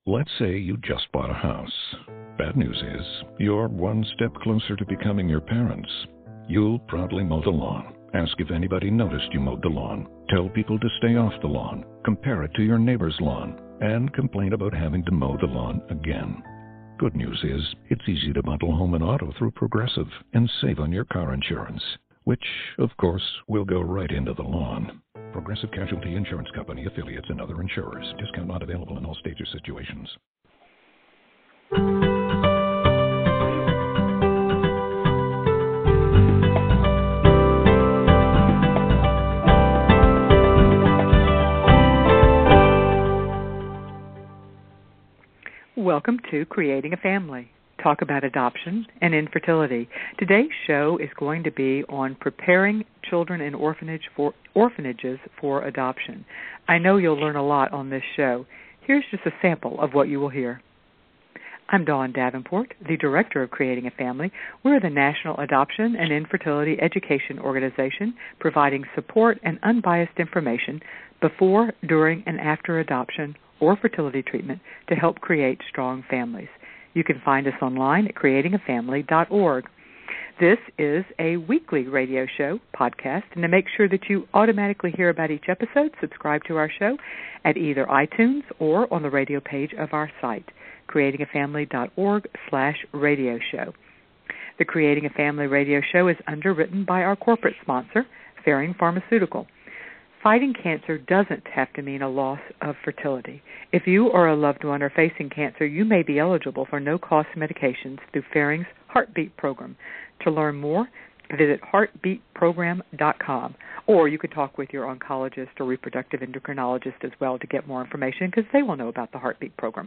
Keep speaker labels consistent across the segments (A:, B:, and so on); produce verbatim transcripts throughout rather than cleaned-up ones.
A: Let's say you just bought a house. Bad news is, you're one step closer to becoming your parents. You'll proudly mow the lawn, ask if anybody noticed you mowed the lawn, tell people to stay off the lawn, compare it to your neighbor's lawn, and complain about having to mow the lawn again. Good news is, it's easy to bundle home and auto through Progressive and save on your car insurance, which, of course, will go right into the lawn. Progressive Casualty Insurance Company, affiliates, and other insurers. Discount not available in all states or situations.
B: Welcome to Creating a Family. Talk about adoption and infertility. Today's show is going to be on preparing children in orphanage for orphanages for adoption. I know you'll learn a lot on this show. Here's just a sample of what you will hear. I'm Dawn Davenport, the Director of Creating a Family. We're the National Adoption and Infertility Education Organization, providing support and unbiased information before, during, and after adoption or fertility treatment to help create strong families. You can find us online at creating a family dot org. This is a weekly radio show podcast, and to make sure that you automatically hear about each episode, subscribe to our show at either iTunes or on the radio page of our site, creating a family dot org slash radio show. The Creating a Family radio show is underwritten by our corporate sponsor, Ferring Pharmaceutical. Fighting cancer doesn't have to mean a loss of fertility. If you or a loved one are facing cancer, you may be eligible for no-cost medications through Ferring's Heartbeat program. To learn more, visit heartbeat program dot com, or you could talk with your oncologist or reproductive endocrinologist as well to get more information, because they will know about the Heartbeat program.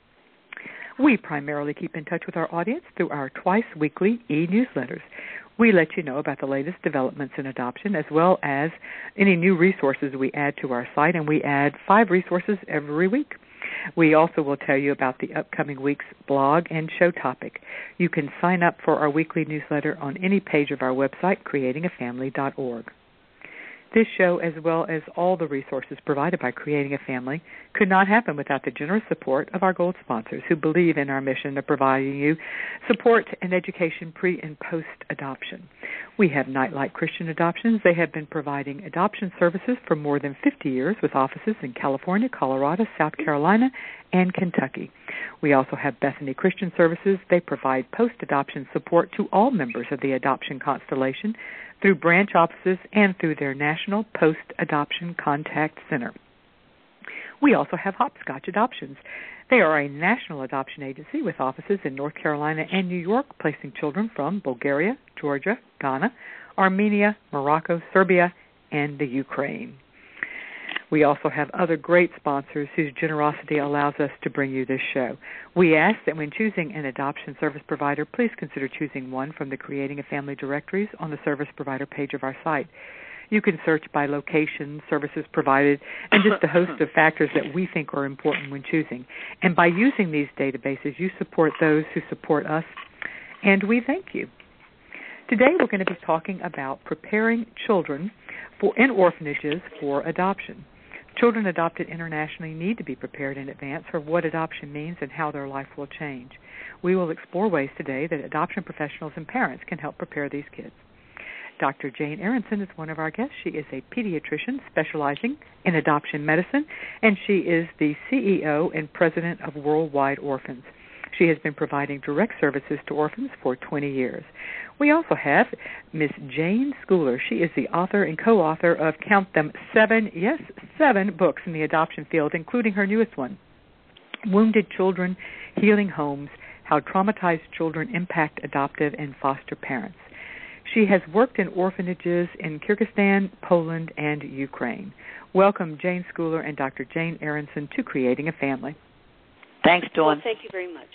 B: We primarily keep in touch with our audience through our twice-weekly e-newsletters. We let you know about the latest developments in adoption, as well as any new resources we add to our site, and we add five resources every week. We also will tell you about the upcoming week's blog and show topic. You can sign up for our weekly newsletter on any page of our website, creating a family dot org. This show, as well as all the resources provided by Creating a Family, could not happen without the generous support of our gold sponsors who believe in our mission of providing you support and education pre- and post-adoption. We have Nightlight Christian Adoptions. They have been providing adoption services for more than fifty years with offices in California, Colorado, South Carolina, and Kentucky. We also have Bethany Christian Services. They provide post-adoption support to all members of the adoption constellation through branch offices and through their National Post-Adoption Contact Center. We also have Hopscotch Adoptions. They are a national adoption agency with offices in North Carolina and New York, placing children from Bulgaria, Georgia, Ghana, Armenia, Morocco, Serbia, and the Ukraine. We also have other great sponsors whose generosity allows us to bring you this show. We ask that when choosing an adoption service provider, please consider choosing one from the Creating a Family directories on the service provider page of our site. You can search by location, services provided, and just a host of factors that we think are important when choosing. And by using these databases, you support those who support us, and we thank you. Today we're going to be talking about preparing children for in orphanages for adoption. Children adopted internationally need to be prepared in advance for what adoption means and how their life will change. We will explore ways today that adoption professionals and parents can help prepare these kids. Doctor Jane Aronson is one of our guests. She is a pediatrician specializing in adoption medicine, and she is the C E O and president of Worldwide Orphans. She has been providing direct services to orphans for twenty years. We also have Miss Jane Schooler. She is the author and co-author of, count them, seven, yes, seven books in the adoption field, including her newest one, Wounded Children, Healing Homes, How Traumatized Children Impact Adoptive and Foster Parents. She has worked in orphanages in Kyrgyzstan, Poland, and Ukraine. Welcome, Jane Schooler and Doctor Jane Aronson, to Creating a Family.
C: Thanks, Dawn.
D: Well, thank you very much.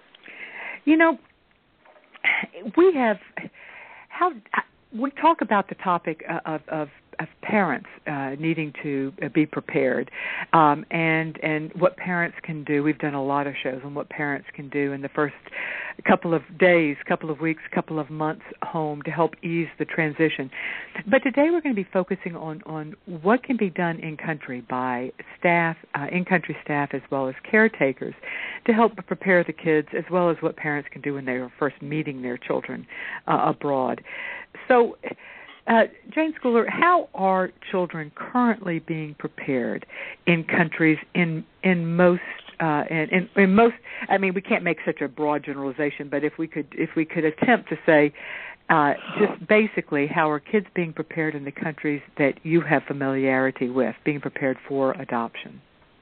B: You know, we have how we talk about the topic of, of of parents uh, needing to be prepared, um, and and what parents can do. We've done a lot of shows on what parents can do in the first couple of days, couple of weeks, couple of months home to help ease the transition. But today we're going to be focusing on, on what can be done in country by staff, uh, in-country staff as well as caretakers to help prepare the kids, as well as what parents can do when they are first meeting their children uh, abroad. So, uh, Jane Schooler, how are children currently being prepared in countries in in most uh, in, in, in most? I mean, we can't make such a broad generalization, but if we could if we could attempt to say uh, just basically how are kids being prepared in the countries that you have familiarity with, being prepared for adoption?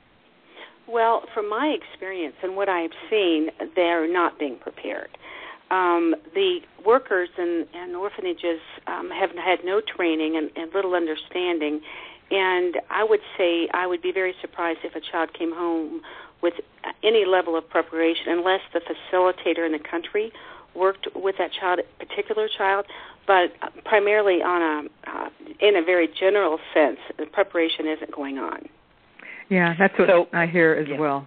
C: Well, from my experience and what I've seen, they're not being prepared. Um, the workers in, in orphanages um, have had no training and, and little understanding, and I would say I would be very surprised if a child came home with any level of preparation unless the facilitator in the country worked with that child, particular child, but primarily on a uh, in a very general sense, the preparation isn't going on.
B: Yeah, that's what
D: so,
B: I hear as
D: yeah.
B: well.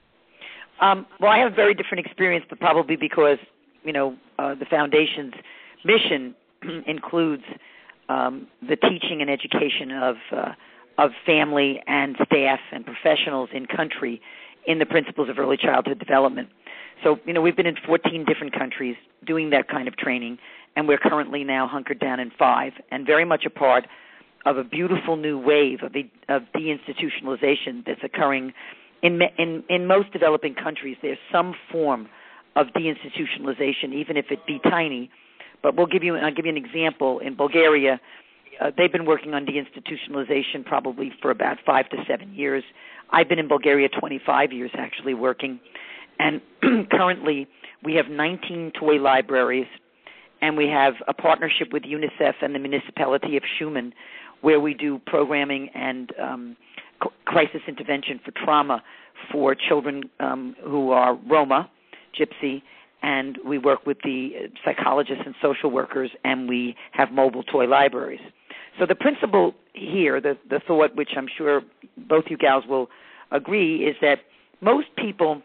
D: Um, well, I have a very different experience, but probably because, you know, uh, the Foundation's mission includes um, the teaching and education of uh, of family and staff and professionals in country in the principles of early childhood development. So, you know, we've been in fourteen different countries doing that kind of training, and we're currently now hunkered down in five, and very much a part of a beautiful new wave of, de- of deinstitutionalization that's occurring in, in in most developing countries. There's some form of deinstitutionalization, even if it be tiny. But we'll give you I'll give you an example. In Bulgaria, uh, they've been working on deinstitutionalization probably for about five to seven years. I've been in Bulgaria twenty-five years actually working, and currently we have nineteen toy libraries, and we have a partnership with UNICEF and the municipality of Schumann, where we do programming and um, crisis intervention for trauma for children um, who are Roma, Gypsy, and we work with the psychologists and social workers, and we have mobile toy libraries. So the principle here, the, the thought, which I'm sure both you gals will agree, is that most people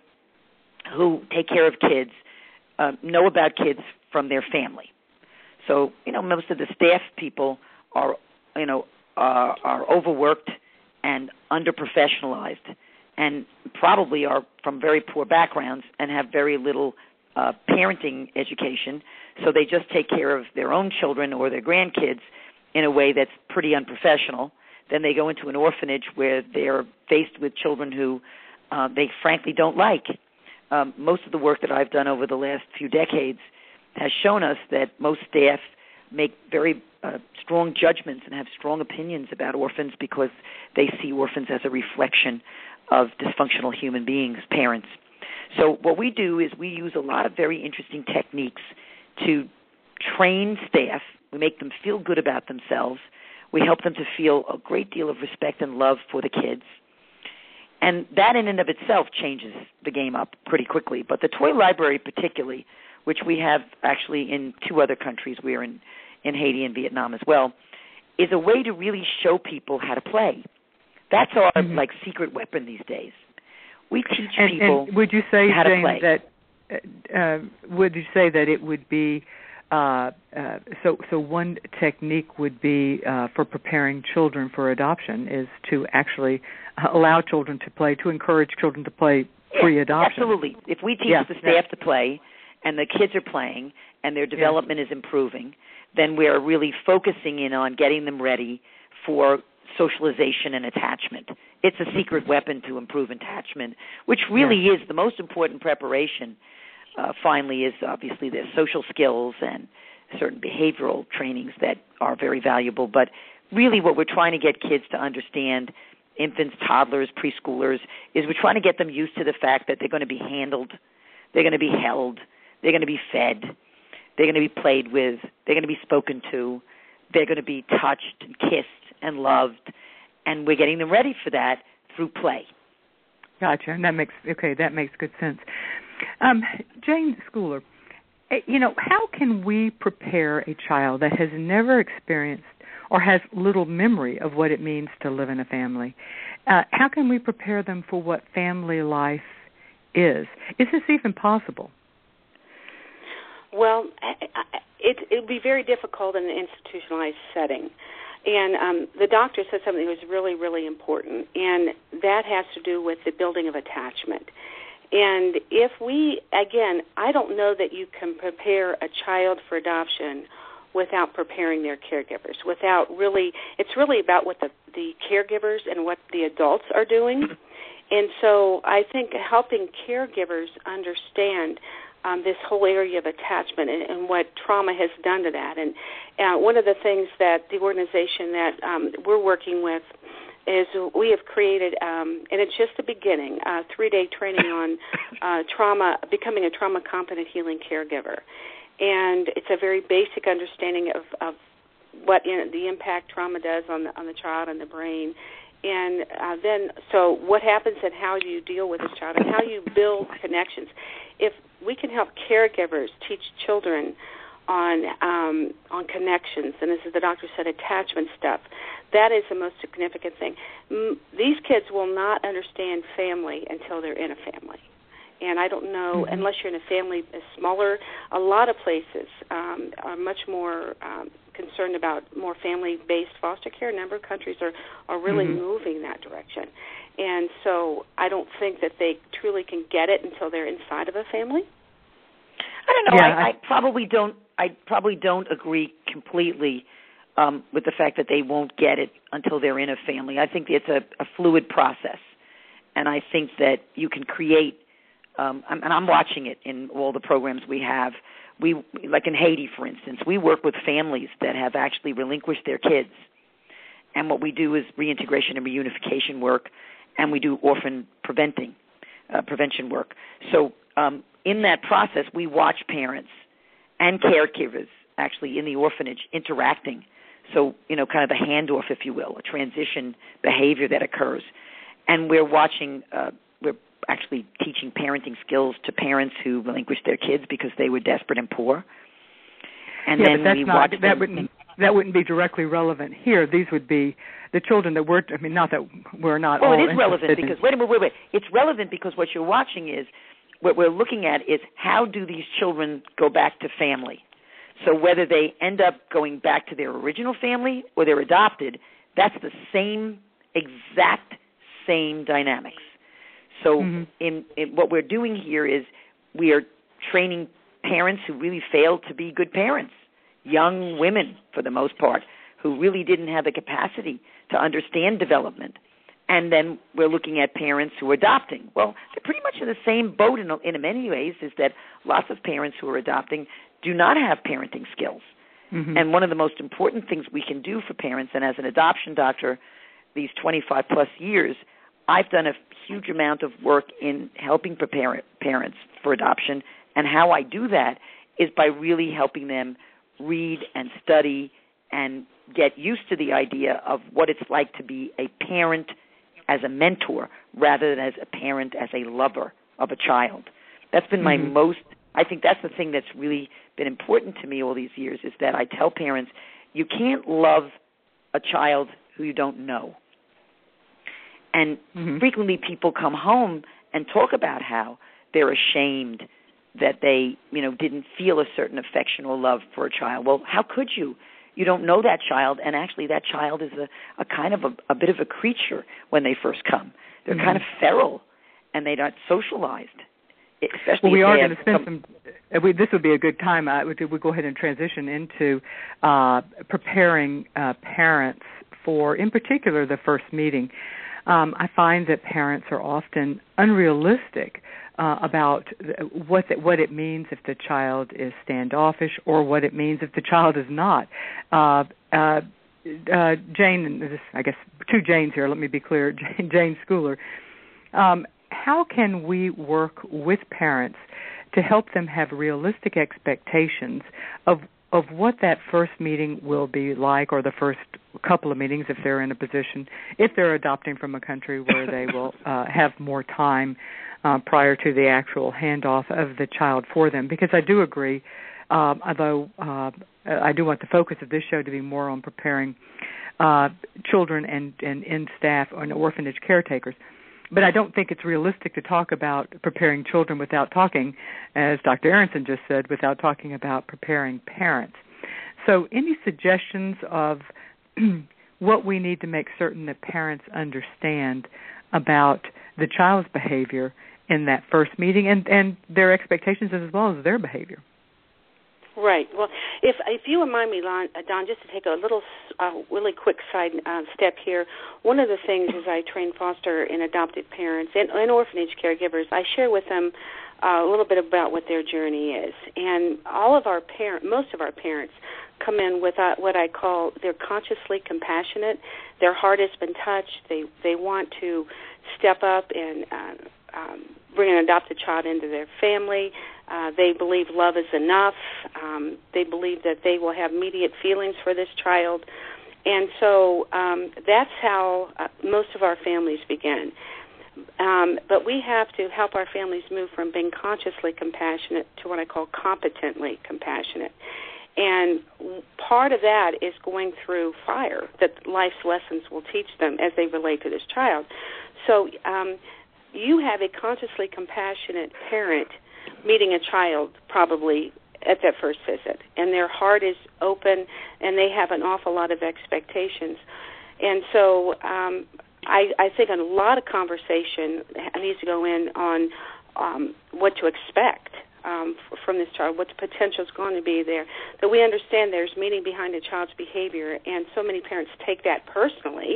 D: who take care of kids uh, know about kids from their family. So, you know, most of the staff people are, you know, are, are overworked and under-professionalized, and probably are from very poor backgrounds and have very little uh, parenting education, so they just take care of their own children or their grandkids in a way that's pretty unprofessional. Then they go into an orphanage where they're faced with children who uh, they frankly don't like. Um, most of the work that I've done over the last few decades has shown us that most staff make very uh, strong judgments and have strong opinions about orphans because they see orphans as a reflection of dysfunctional human beings, parents. So what we do is we use a lot of very interesting techniques to train staff. We make them feel good about themselves. We help them to feel a great deal of respect and love for the kids. And that in and of itself changes the game up pretty quickly. But the toy library particularly, which we have actually in two other countries, we're in, in Haiti and Vietnam as well, is a way to really show people how to play. That's our, mm-hmm. like, secret weapon these days. We teach
B: and,
D: people
B: and would you say,
D: how
B: Jane,
D: to play.
B: That, uh, would you say that it would be, uh, uh, so so one technique would be uh, for preparing children for adoption is to actually allow children to play, to encourage children to play
D: yeah,
B: pre-adoption?
D: Absolutely. If we teach
B: yeah,
D: the staff
B: yeah.
D: to play and the kids are playing and their development yeah. is improving, then we're really focusing in on getting them ready for socialization and attachment. It's a secret weapon to improve attachment, which really yeah. is the most important preparation. Uh, finally, is obviously there's social skills and certain behavioral trainings that are very valuable. But really what we're trying to get kids to understand, infants, toddlers, preschoolers, is we're trying to get them used to the fact that they're going to be handled, they're going to be held, they're going to be fed, they're going to be played with, they're going to be spoken to, they're going to be touched and kissed and loved, and we're getting them ready for that through play.
B: Gotcha. And that makes okay. That makes good sense. Um, Jane Schooler, you know, how can we prepare a child that has never experienced or has little memory of what it means to live in a family. Uh, how can we prepare them for what family life is? Is this even possible?
C: Well, it it would be very difficult in an institutionalized setting. And um, the doctor said something that was really, really important, and that has to do with the building of attachment. And if we, again, I don't know that you can prepare a child for adoption without preparing their caregivers, without really, it's really about what the, the caregivers and what the adults are doing. And so I think helping caregivers understand um, this whole area of attachment and, and what trauma has done to that. And uh, one of the things that the organization that um, we're working with is we have created, um, and it's just the beginning, a three-day training on uh, trauma, becoming a trauma-competent healing caregiver. And it's a very basic understanding of, of what in, the impact trauma does on the, on the child and the brain. And uh, then, so what happens and how do you deal with this child and how you build connections. If we can help caregivers teach children on um, on connections, and as the doctor said, attachment stuff, that is the most significant thing. M- these kids will not understand family until they're in a family. And I don't know, mm-hmm. unless you're in a family smaller, a lot of places um, are much more um, concerned about more family-based foster care. A number of countries are, are really mm-hmm. moving that direction. And so I don't think that they truly can get it until they're inside of a family.
D: I don't know.
B: Yeah,
D: I, I probably don't. I probably don't agree completely um, with the fact that they won't get it until they're in a family. I think it's a, a fluid process, and I think that you can create. Um, and I'm watching it in all the programs we have. We, like in Haiti, for instance, we work with families that have actually relinquished their kids. And what we do is reintegration and reunification work, and we do orphan preventing, uh, prevention work. So um, in that process, we watch parents and caregivers actually in the orphanage interacting. So, you know, kind of a handoff, if you will, a transition behavior that occurs. And we're watching, uh, we're actually teaching parenting skills to parents who relinquished their kids because they were desperate and poor. And
B: yeah,
D: then
B: but that's
D: we
B: not,
D: watch
B: that
D: them.
B: wouldn't that wouldn't be directly relevant here. These would be the children that we're. I mean, not that we're not.
D: Well,
B: all
D: it is relevant
B: in.
D: because wait a minute, wait, wait. It's relevant because what you're watching is what we're looking at is how do these children go back to family. So whether they end up going back to their original family or they're adopted, that's the same exact same dynamics. So mm-hmm. in, in what we're doing here is we are training parents who really failed to be good parents, young women for the most part, who really didn't have the capacity to understand development. And then we're looking at parents who are adopting. Well, they're pretty much in the same boat in, in many ways, is that lots of parents who are adopting do not have parenting skills. Mm-hmm. And one of the most important things we can do for parents, and as an adoption doctor these twenty-five plus years, I've done a huge amount of work in helping prepare parents for adoption, and how I do that is by really helping them read and study and get used to the idea of what it's like to be a parent as a mentor rather than as a parent as a lover of a child. That's been my mm-hmm. most, I think that's the thing that's really been important to me all these years, is that I tell parents, you can't love a child who you don't know. And mm-hmm. frequently people come home and talk about how they're ashamed that they, you know, didn't feel a certain affection or love for a child. Well, how could you? You don't know that child, and actually that child is a, a kind of a, a bit of a creature when they first come. They're mm-hmm. kind of feral, and they're not socialized. Especially
B: well, we
D: if
B: are
D: they
B: going to spend some. Uh, we, this would be a good time. Uh, we we'll go ahead and transition into uh, preparing uh, parents for, in particular, the first meeting. Um, I find that parents are often unrealistic uh, about what the, what it means if the child is standoffish, or what it means if the child is not. Uh, uh, uh, Jane, this, I guess two Janes here. Let me be clear. Jane, Jane Schooler. Um, how can we work with parents to help them have realistic expectations of of what that first meeting will be like, or the first couple of meetings if they're in a position, if they're adopting from a country where they will uh, have more time uh, prior to the actual handoff of the child for them? Because I do agree um, although uh, I do want the focus of this show to be more on preparing uh, children and, and in-staff and orphanage caretakers. But I don't think it's realistic to talk about preparing children without talking, as Doctor Aronson just said, without talking about preparing parents. So any suggestions of what we need to make certain that parents understand about the child's behavior in that first meeting and, and their expectations as well as their behavior?
C: Right. Well, if if you remind me, Don, just to take a little, uh, really quick side uh, step here, one of the things is I train foster and adopted parents and, and orphanage caregivers. I share with them uh, a little bit about what their journey is. And all of our parents, most of our parents, come in with uh, what I call they're consciously compassionate. Their heart has been touched. They, they want to step up and uh, um, bring an adopted child into their family. Uh, they believe love is enough. Um, they believe that they will have immediate feelings for this child. And so um, that's how uh, most of our families begin. Um, but we have to help our families move from being consciously compassionate to what I call competently compassionate. And part of that is going through fire that life's lessons will teach them as they relate to this child. So um, you have a consciously compassionate parent meeting a child probably at that first visit, and their heart is open, and they have an awful lot of expectations. And so um, I, I think a lot of conversation needs to go in on um, what to expect um, from this child, what the potential is going to be there, that we understand there's meaning behind a child's behavior, and so many parents take that personally.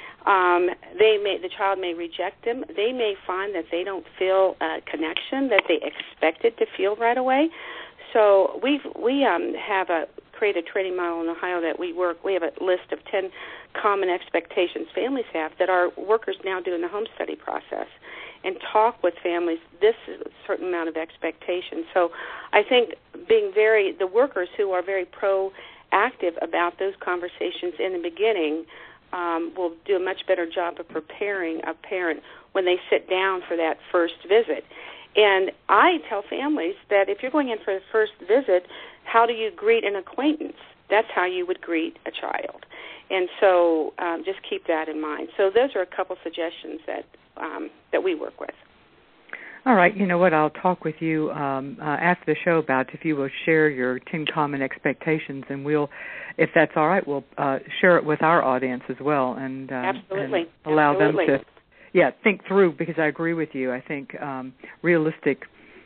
C: Um, they may, the child may reject them. They may find that they don't feel a connection that they expected to feel right away. So we've, we um, have a created a training model in Ohio that we work. We have a list of ten common expectations families have that our workers now do in the home study process and talk with families. This is a certain amount of expectation. So I think being very, the workers who are very proactive about those conversations in the beginning Um, will do a much better job of preparing a parent when they sit down for that first visit. And I tell families that if you're going in for the first visit, how do you greet an acquaintance? That's how you would greet a child. And so um, just keep that in mind. So those are a couple suggestions that um, that we work with.
B: All right. You know what? I'll talk with you um, uh, after the show about if you will share your ten common expectations, and we'll, if that's all right, we'll uh, share it with our audience as well, and, um,
C: Absolutely.
B: and allow
C: Absolutely.
B: them to, yeah, think through. Because I agree with you. I think um, realistic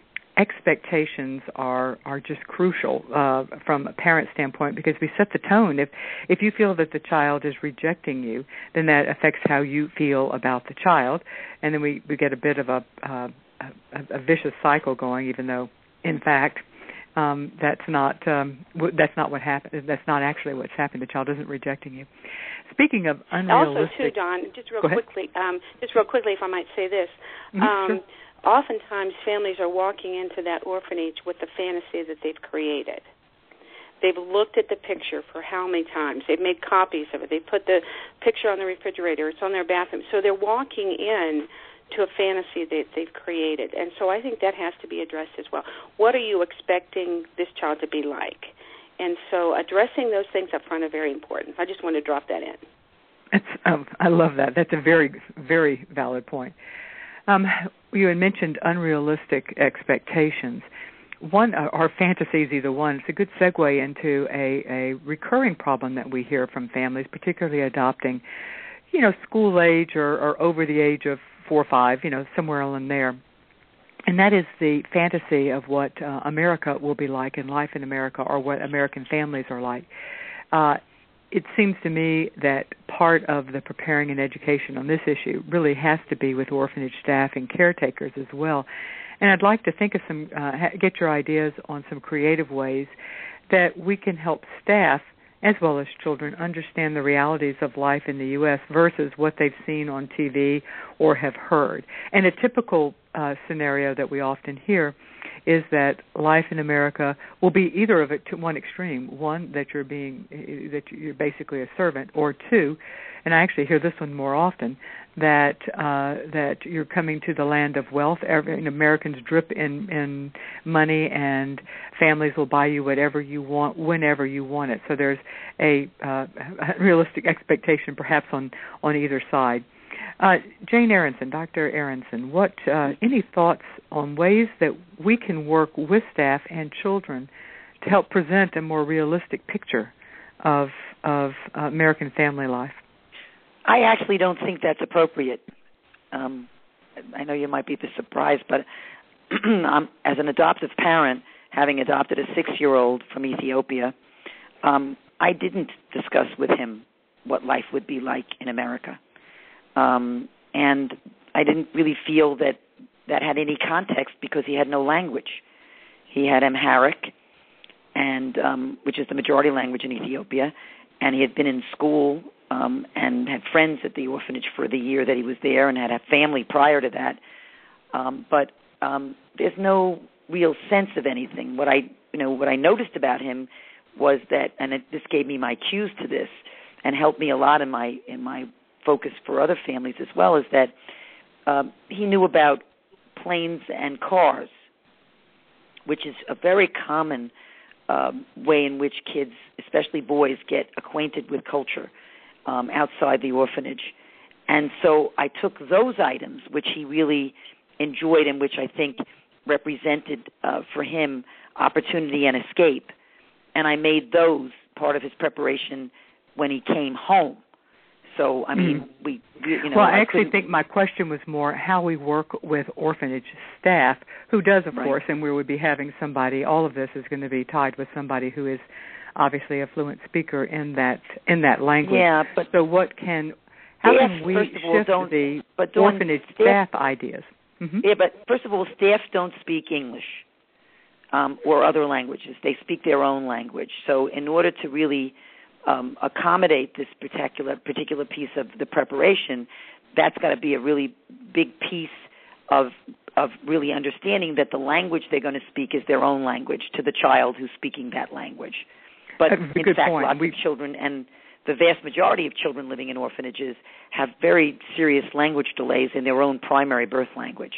B: expectations are are just crucial uh, from a parent standpoint, because we set the tone. If if you feel that the child is rejecting you, then that affects how you feel about the child, and then we, we get a bit of a uh, A, a vicious cycle going, even though, in fact, um, that's not um, w- that's not what happened. That's not actually what's happened. The child isn't rejecting you. Speaking of unrealistic,
C: also too, Don, just real
B: Go ahead.
C: quickly, um, just real quickly, if I might say this,
B: Mm-hmm,
C: um,
B: sure.
C: oftentimes families are walking into that orphanage with the fantasy that they've created. They've looked at the picture for how many times? They've made copies of it. They put the picture on the refrigerator. It's on their bathroom. So they're walking in to a fantasy that they've created. And so I think that has to be addressed as well. What are you expecting this child to be like? And so addressing those things up front are very important. I just want to drop that in.
B: It's, um, I love that. That's a very, very valid point. Um, you had mentioned unrealistic expectations. One, uh, our fantasies, either one. It's a good segue into a, a recurring problem that we hear from families, particularly adopting, you know, school age or, or over the age of four or five, you know, somewhere in there. And that is the fantasy of what uh, America will be like in life in America, or what American families are like. Uh, it seems to me that part of the preparing and education on this issue really has to be with orphanage staff and caretakers as well. And I'd like to think of some, uh, get your ideas on some creative ways that we can help staff as well as children understand the realities of life in the U S versus what they've seen on T V or have heard. And a typical uh, scenario that we often hear is that life in America will be either of it to one extreme. One, that you're being that you're basically a servant, or two, and I actually hear this one more often, that uh, that you're coming to the land of wealth. Every, Americans drip in, in money, and families will buy you whatever you want, whenever you want it. So there's a uh, realistic expectation, perhaps on on either side. Uh, Jane Aronson, Doctor Aronson, what uh, any thoughts on ways that we can work with staff and children to help present a more realistic picture of of uh, American family life?
D: I actually don't think that's appropriate. Um, I know you might be surprised, but um, as an adoptive parent, having adopted a six-year-old from Ethiopia, um, I didn't discuss with him what life would be like in America. Um, and I didn't really feel that that had any context because he had no language. He had Amharic, and um, which is the majority language in Ethiopia, and he had been in school um, and had friends at the orphanage for the year that he was there, and had a family prior to that. Um, but um, there's no real sense of anything. What I, you know, what I noticed about him was that, and it, this gave me my cues to this, and helped me a lot in my in my focus for other families as well, is that um, he knew about planes and cars, which is a very common um, way in which kids, especially boys, get acquainted with culture um, outside the orphanage. And so I took those items, which he really enjoyed and which I think represented uh, for him opportunity and escape, and I made those part of his preparation when he came home. So, I mean, mm-hmm. we, you know.
B: Well, I,
D: I
B: actually think my question was more how we work with orphanage staff, who does, of right. course, and we would be having somebody, all of this is going to be tied with somebody who is obviously a fluent speaker in that in that language.
D: Yeah, but.
B: So what can, how
D: staff,
B: can we
D: all,
B: shift
D: don't,
B: the
D: but
B: orphanage
D: staff,
B: staff ideas? Mm-hmm.
D: Yeah, but first of all, staff don't speak English um, or other languages. They speak their own language. So in order to really Um, accommodate this particular particular piece of the preparation, that's got to be a really big piece of of really understanding that the language they're going to speak is their own language to the child who's speaking that language. But in fact,
B: point.
D: lots
B: we...
D: of children, and the vast majority of children living in orphanages, have very serious language delays in their own primary birth language.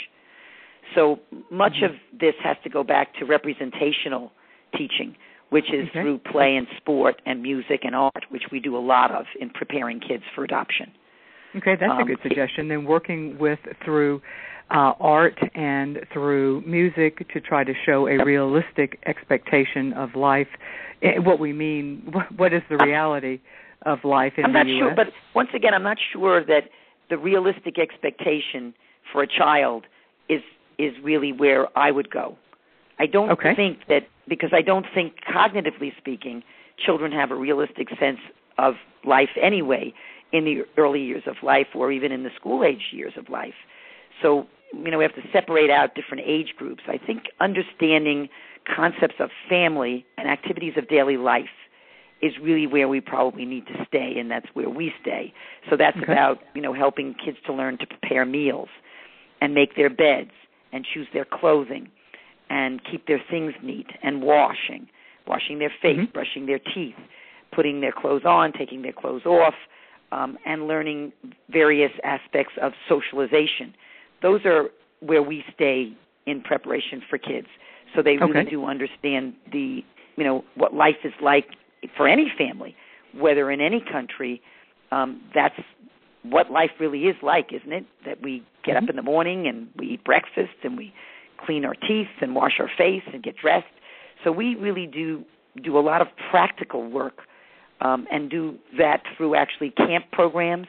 D: So much mm-hmm. of this has to go back to representational teaching, which is
B: okay.
D: through play and sport and music and art, which we do a lot of in preparing kids for adoption.
B: Okay, that's
D: um,
B: a good suggestion. Then working with through uh, art and through music to try to show a realistic expectation of life. What we mean, what is the reality of life in
D: I'm
B: the
D: not
B: U S?
D: Sure, but once again, I'm not sure that the realistic expectation for a child is is really where I would go. I don't
B: okay.
D: think that, because I don't think, cognitively speaking, children have a realistic sense of life anyway in the early years of life or even in the school-age years of life. So, you know, we have to separate out different age groups. I think understanding concepts of family and activities of daily life is really where we probably need to stay, and that's where we stay. So that's okay. about, you know, helping kids to learn to prepare meals and make their beds and choose their clothing and keep their things neat, and washing, washing their face, mm-hmm. brushing their teeth, putting their clothes on, taking their clothes off, um, and learning various aspects of socialization. Those are where we stay in preparation for kids, so they really okay. do understand the, you know, what life is like for any family, whether in any country. Um, that's what life really is like, isn't it? That we get mm-hmm. up in the morning and we eat breakfast and we clean our teeth and wash our face and get dressed. So we really do do a lot of practical work um, and do that through actually camp programs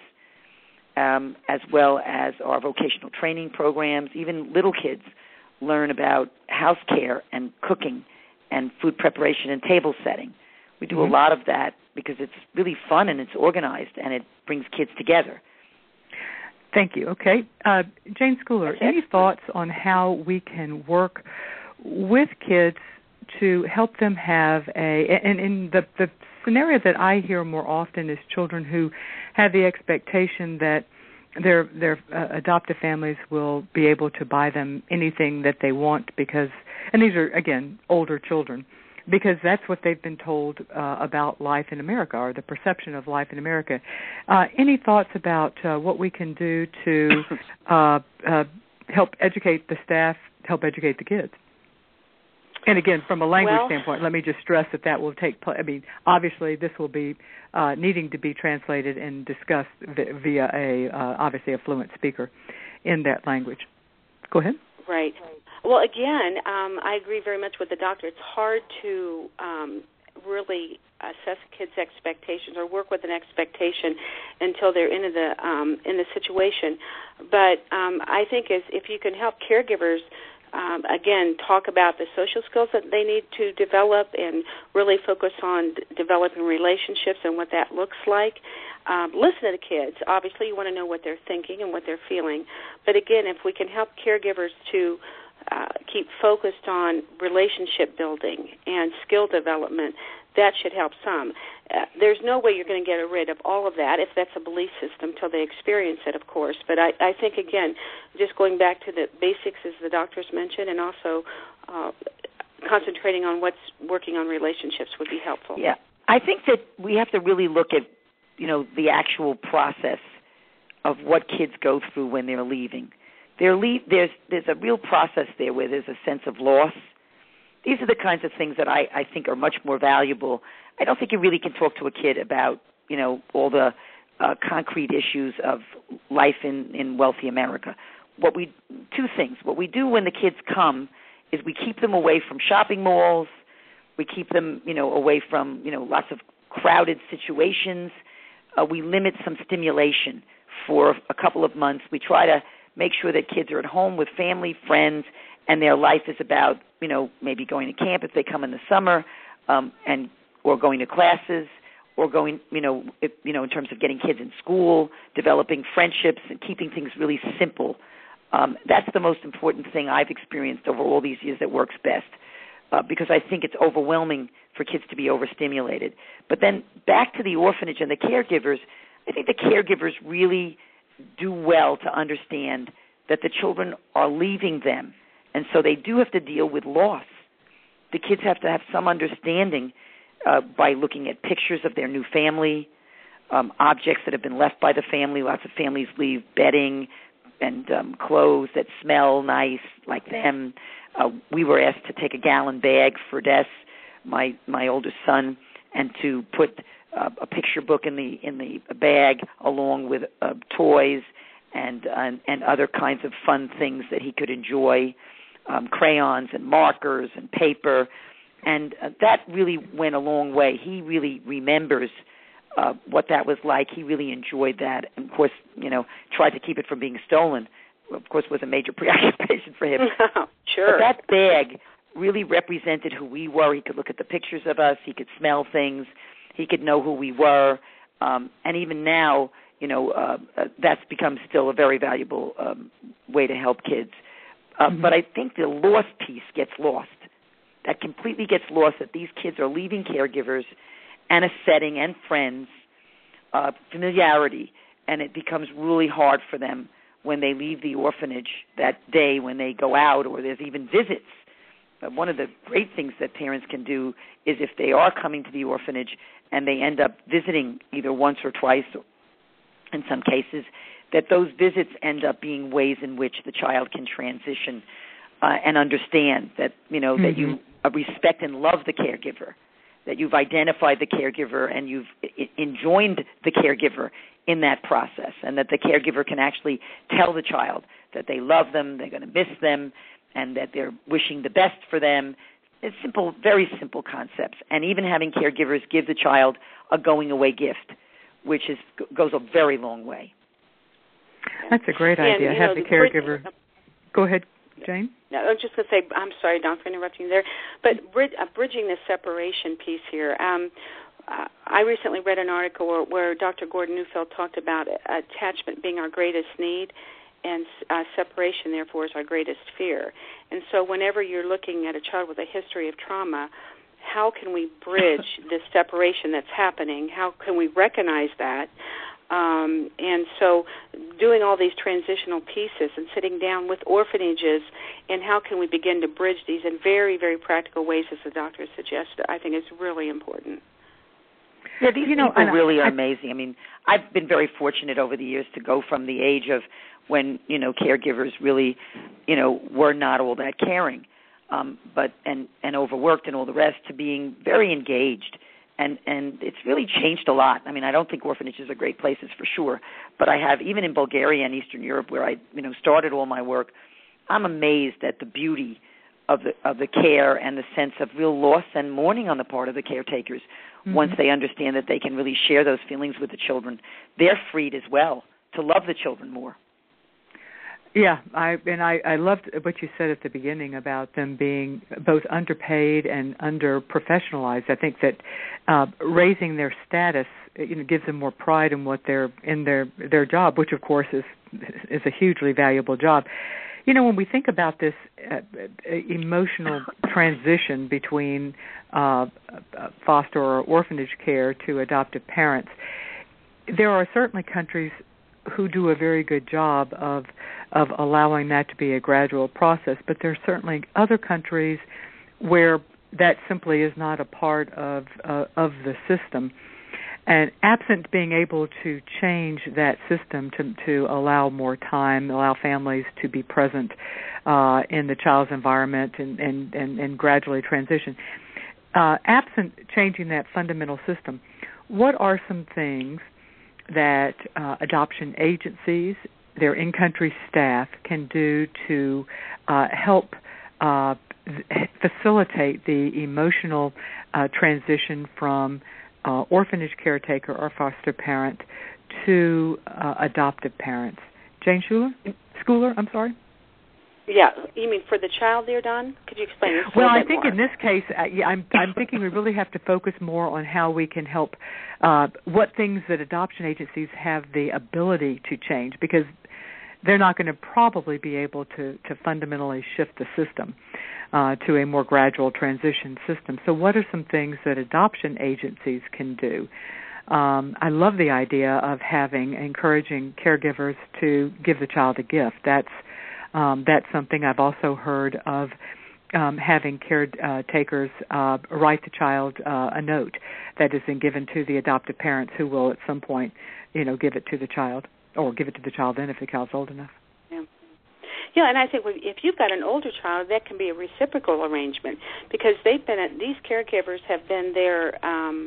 D: um, as well as our vocational training programs. Even little kids learn about house care and cooking and food preparation and table setting. We do mm-hmm. a lot of that because it's really fun and it's organized and it brings kids together.
B: Thank you. Okay. Uh, Jane Schooler, any thoughts on how we can work with kids to help them have a, and in the, the scenario that I hear more often is children who have the expectation that their their uh, adoptive families will be able to buy them anything that they want because, and these are, again, older children, because that's what they've been told uh, about life in America, or the perception of life in America. Uh, any thoughts about uh, what we can do to uh, uh, help educate the staff, help educate the kids? And again, from a language
C: well,
B: standpoint, let me just stress that that will take place. I mean, obviously, this will be uh, needing to be translated and discussed via a, uh, obviously, a fluent speaker in that language. Go ahead.
C: Right. Well, again, um, I agree very much with the doctor. It's hard to um, really assess a kid's expectations or work with an expectation until they're into the um, in the situation. But um, I think as if you can help caregivers. Um, again, talk about the social skills that they need to develop and really focus on d- developing relationships and what that looks like. Um, listen to the kids. Obviously, you want to know what they're thinking and what they're feeling. But again, if we can help caregivers to uh, keep focused on relationship building and skill development, that should help some. Uh, there's no way you're going to get rid of all of that if that's a belief system till they experience it, of course. But I, I think, again, just going back to the basics, as the doctors mentioned, and also uh, concentrating on what's working on relationships would be helpful.
D: Yeah. I think that we have to really look at, you know, the actual process of what kids go through when they're leaving. They're leave, there's, there's a real process there where there's a sense of loss. These are the kinds of things that I, I think are much more valuable. I don't think you really can talk to a kid about, you know, all the uh, concrete issues of life in, in wealthy America. What we two things. What we do when the kids come is we keep them away from shopping malls. We keep them, you know, away from, you know, lots of crowded situations. Uh, we limit some stimulation for a couple of months. We try to make sure that kids are at home with family, friends, and their life is about, you know, maybe going to camp if they come in the summer, um, and or going to classes, or going, you know, if, you know, in terms of getting kids in school, developing friendships, and keeping things really simple. Um, that's the most important thing I've experienced over all these years that works best, uh, because I think it's overwhelming for kids to be overstimulated. But then back to the orphanage and the caregivers, I think the caregivers really do well to understand that the children are leaving them. And so they do have to deal with loss. The kids have to have some understanding uh, by looking at pictures of their new family, um, objects that have been left by the family. Lots of families leave bedding and um, clothes that smell nice like them. Uh, we were asked to take a gallon bag for Des, my my oldest son, and to put uh, a picture book in the in the bag along with uh, toys and, uh, and other kinds of fun things that he could enjoy. Um, crayons and markers and paper, and uh, that really went a long way. He really remembers uh, what that was like. He really enjoyed that, and of course, you know, tried to keep it from being stolen. Of course, was a major preoccupation for him.
C: Sure.
D: But that bag really represented who we were. He could look at the pictures of us. He could smell things. He could know who we were, um, and even now, you know, uh, uh, that's become still a very valuable um, way to help kids. Uh, mm-hmm. But I think the loss piece gets lost. That completely gets lost, that these kids are leaving caregivers and a setting and friends, uh, familiarity, and it becomes really hard for them when they leave the orphanage that day, when they go out, or there's even visits. Uh, one of the great things that parents can do is if they are coming to the orphanage and they end up visiting either once or twice, in some cases, that those visits end up being ways in which the child can transition uh, and understand that, you know, mm-hmm. that you uh, respect and love the caregiver, that you've identified the caregiver and you've I- enjoined the caregiver in that process, and that the caregiver can actually tell the child that they love them, they're going to miss them, and that they're wishing the best for them. It's simple, very simple concepts. And even having caregivers give the child a going-away gift, which is goes a very long way.
B: That's a great idea.
C: And,
B: Have
C: know,
B: the
C: the
B: caregiver.
C: bridge,
B: Go ahead, Jane.
C: No, I was just going to say, I'm sorry, Don, for interrupting you there. But brid- uh, bridging the separation piece here, um, uh, I recently read an article where, where Doctor Gordon Neufeld talked about attachment being our greatest need, and uh, separation, therefore, is our greatest fear. And so whenever you're looking at a child with a history of trauma, how can we bridge this separation that's happening? How can we recognize that? Um, and so doing all these transitional pieces and sitting down with orphanages and how can we begin to bridge these in very, very practical ways, as the doctor suggested, I think is really important.
D: Yeah, these
B: you know,
D: people really are
B: I,
D: amazing. I mean, I've been very fortunate over the years to go from the age of when, you know, caregivers really, you know, were not all that caring, um, but and, and overworked and all the rest, to being very engaged. And and it's really changed a lot. I mean, I don't think orphanages are great places for sure, but I have, even in Bulgaria and Eastern Europe, where I, you know, started all my work, I'm amazed at the beauty of the of the care and the sense of real loss and mourning on the part of the caretakers. Mm-hmm. Once they understand that they can really share those feelings with the children, they're freed as well to love the children more.
B: Yeah, I and I, I loved what you said at the beginning about them being both underpaid and under-professionalized. I think that uh, raising their status, you know, gives them more pride in what they're in their their job, which of course is is a hugely valuable job. You know, when we think about this uh, emotional transition between uh, foster or orphanage care to adoptive parents, there are certainly countries who do a very good job of of allowing that to be a gradual process, but there are certainly other countries where that simply is not a part of uh, of the system. And absent being able to change that system to to allow more time, allow families to be present uh, in the child's environment and, and, and, and gradually transition, uh, absent changing that fundamental system, what are some things that uh, adoption agencies, their in-country staff, can do to uh, help uh, facilitate the emotional uh, transition from uh, orphanage caretaker or foster parent to uh, adoptive parents? Jane Schuler? Schooler, I'm sorry?
C: Yeah, you mean for the child there, Don? Could you explain this a
B: Well,
C: little
B: I
C: bit
B: think
C: more?
B: in this case, uh, yeah, I'm, I'm thinking we really have to focus more on how we can help, uh, what things that adoption agencies have the ability to change, because they're not going to probably be able to, to fundamentally shift the system uh, to a more gradual transition system. So what are some things that adoption agencies can do? Um, I love the idea of having, encouraging caregivers to give the child a gift. That's Um, that's something I've also heard of, um, having caretakers uh, write the child uh, a note that is then given to the adoptive parents, who will at some point, you know, give it to the child, or give it to the child then if the child's old enough.
C: Yeah, yeah, and I think if you've got an older child, that can be a reciprocal arrangement, because they've been these caregivers have been their um,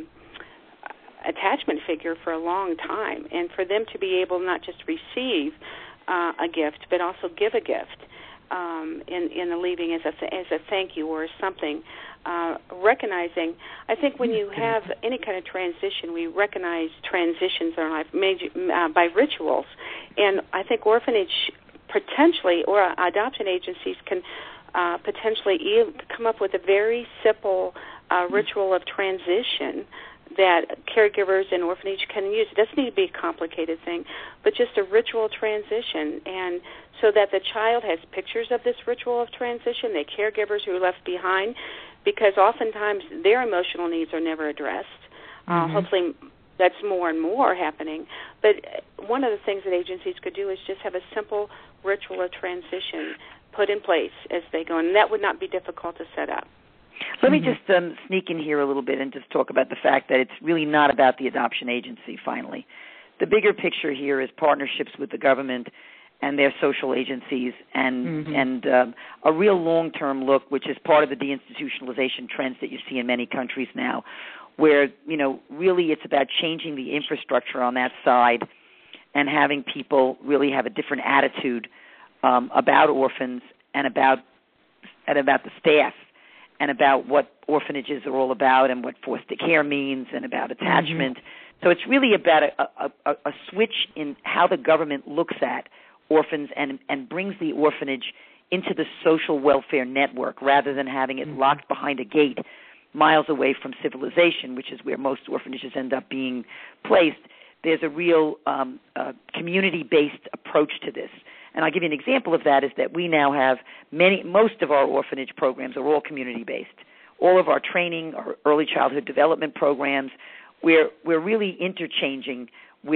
C: attachment figure for a long time, and for them to be able not just receive Uh, a gift, but also give a gift um, in in the leaving as a as a thank you or something. Uh, recognizing, I think when you have any kind of transition, we recognize transitions in our life made, uh, by rituals, and I think orphanage potentially or adoption agencies can uh, potentially e- come up with a very simple uh, ritual of transition that caregivers in orphanage can use. It doesn't need to be a complicated thing, but just a ritual transition, and so that the child has pictures of this ritual of transition, the caregivers who are left behind, because oftentimes their emotional needs are never addressed. Mm-hmm. Uh, hopefully that's more and more happening. But one of the things that agencies could do is just have a simple ritual of transition put in place as they go, and that would not be difficult to set up.
D: Let me just um, sneak in here a little bit and just talk about the fact that it's really not about the adoption agency, finally. The bigger picture here is partnerships with the government and their social agencies, and mm-hmm. and um, a real long-term look, which is part of the deinstitutionalization trends that you see in many countries now, where, you know, really it's about changing the infrastructure on that side and having people really have a different attitude um, about orphans and about and about the staff, and about what orphanages are all about, and what foster care means, and about attachment. Mm-hmm. So it's really about a, a, a switch in how the government looks at orphans and, and brings the orphanage into the social welfare network, rather than having it mm-hmm. locked behind a gate miles away from civilization, which is where most orphanages end up being placed. There's a real um, uh, community-based approach to this. And I'll give you an example of that, is that we now have many, most of our orphanage programs are all community-based. All of our training, our early childhood development programs, we're, we're really interchanging with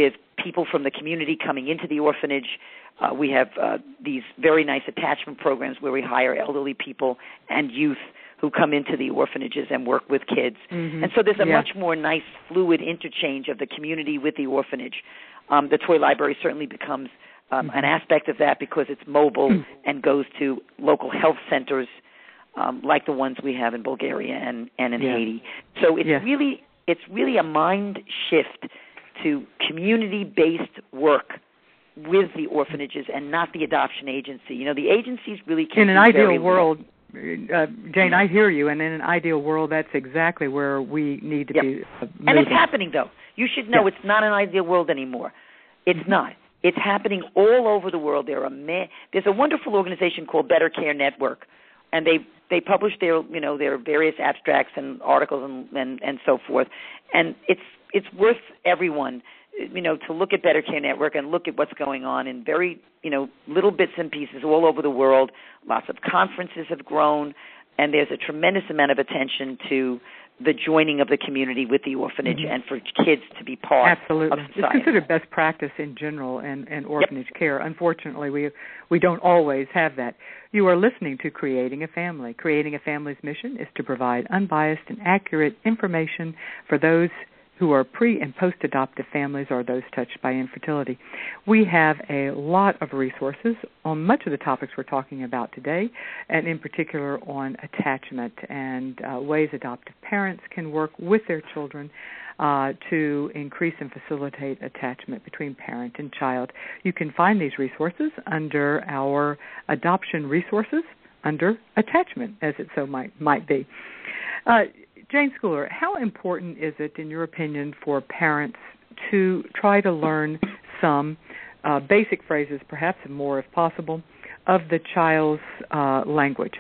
D: people from the community coming into the orphanage. Uh, we have uh, these very nice attachment programs where we hire elderly people and youth who come into the orphanages and work with kids. Mm-hmm. And so there's a yeah. much more nice fluid interchange of the community with the orphanage. Um, the toy library certainly becomes um, mm-hmm. an aspect of that because it's mobile mm-hmm. and goes to local health centers um, like the ones we have in Bulgaria and, and in yeah. Haiti. So it's yeah. really it's really a mind shift to community-based work with the orphanages and not the adoption agency. You know, the agencies really can.
B: In an ideal world, uh, Jane, I hear you, and in an ideal world, that's exactly where we need to yep. be uh, moving.
D: And it's happening, though. You should know yep. it's not an ideal world anymore. It's mm-hmm. not. It's happening all over the world. There are ma- There's a wonderful organization called Better Care Network, and they they publish their you know their various abstracts and articles and and, and so forth. And it's it's worth everyone, you know, to look at Better Care Network and look at what's going on in very, you know, little bits and pieces all over the world. Lots of conferences have grown, and there's a tremendous amount of attention to the joining of the community with the orphanage mm-hmm. and for kids to be part
B: Absolutely.
D: of society.
B: It's considered best practice in general in, in orphanage
D: yep.
B: care. Unfortunately, we we don't always have that. You are listening to Creating a Family. Creating a Family's mission is to provide unbiased and accurate information for those who are pre- and post-adoptive families or those touched by infertility. We have a lot of resources on much of the topics we're talking about today, and in particular on attachment and uh, ways adoptive parents can work with their children uh, to increase and facilitate attachment between parent and child. You can find these resources under our adoption resources under attachment, as it so might, might be. Uh, Jane Schooler, how important is it, in your opinion, for parents to try to learn some uh, basic phrases, perhaps more if possible, of the child's uh, language?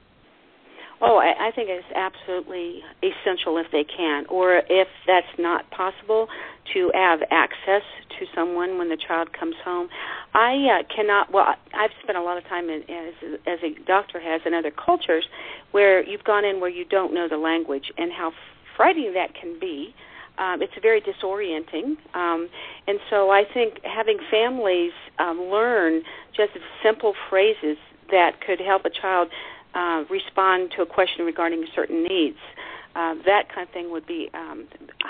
C: Oh, I, I think it's absolutely essential if they can, or if that's not possible, to have access to someone when the child comes home. I uh, cannot, well, I've spent a lot of time in, as, as a doctor has in other cultures where you've gone in where you don't know the language and how frightening that can be. Um, it's very disorienting. Um, and so I think having families um, learn just simple phrases that could help a child Uh, respond to a question regarding certain needs. Uh, that kind of thing would be um,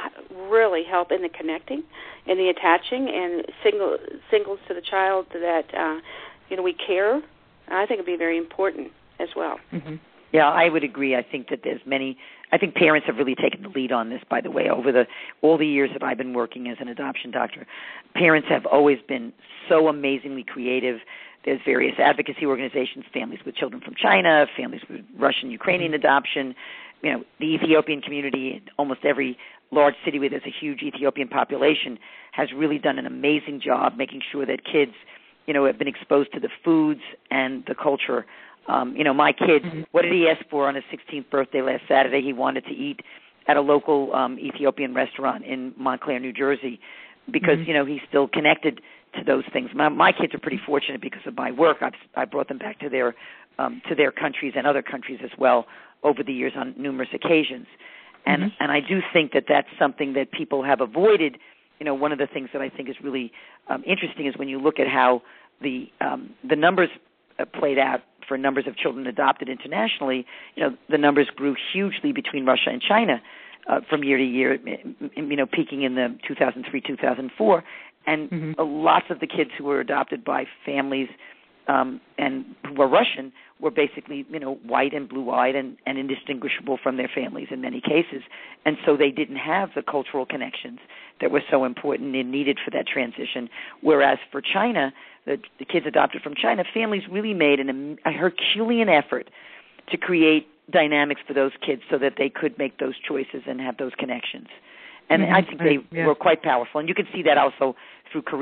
C: really help in the connecting, in the attaching, and signal, signals to the child that uh, you know we care. I think it'd be very important as well.
D: Mm-hmm. Yeah, I would agree. I think that there's many. I think parents have really taken the lead on this. By the way, over the all the years that I've been working as an adoption doctor, parents have always been so amazingly creative. There's various advocacy organizations, Families with Children from China, Families with Russian Ukrainian Adoption, you know, the Ethiopian community, almost every large city where there's a huge Ethiopian population has really done an amazing job making sure that kids, you know, have been exposed to the foods and the culture. Um, you know, my kid, mm-hmm. what did he ask for on his sixteenth birthday last Saturday? He wanted to eat at a local um, Ethiopian restaurant in Montclair, New Jersey, because, mm-hmm. you know, he's still connected to those things. My, my kids are pretty fortunate because of my work. I've I brought them back to their um, to their countries and other countries as well over the years on numerous occasions. And mm-hmm. and I do think that that's something that people have avoided. You know, one of the things that I think is really um, interesting is when you look at how the um, the numbers uh, played out for numbers of children adopted internationally. You know, the numbers grew hugely between Russia and China uh, from year to year. You know, peaking in the two thousand three, two thousand four. And mm-hmm. lots of the kids who were adopted by families um, and who were Russian were basically, you know, white and blue-eyed and, and indistinguishable from their families in many cases. And so they didn't have the cultural connections that were so important and needed for that transition. Whereas for China, the, the kids adopted from China, families really made an, a Herculean effort to create dynamics for those kids so that they could make those choices and have those connections. And mm-hmm. I think they yeah. were quite powerful. And you can see that also through Korea.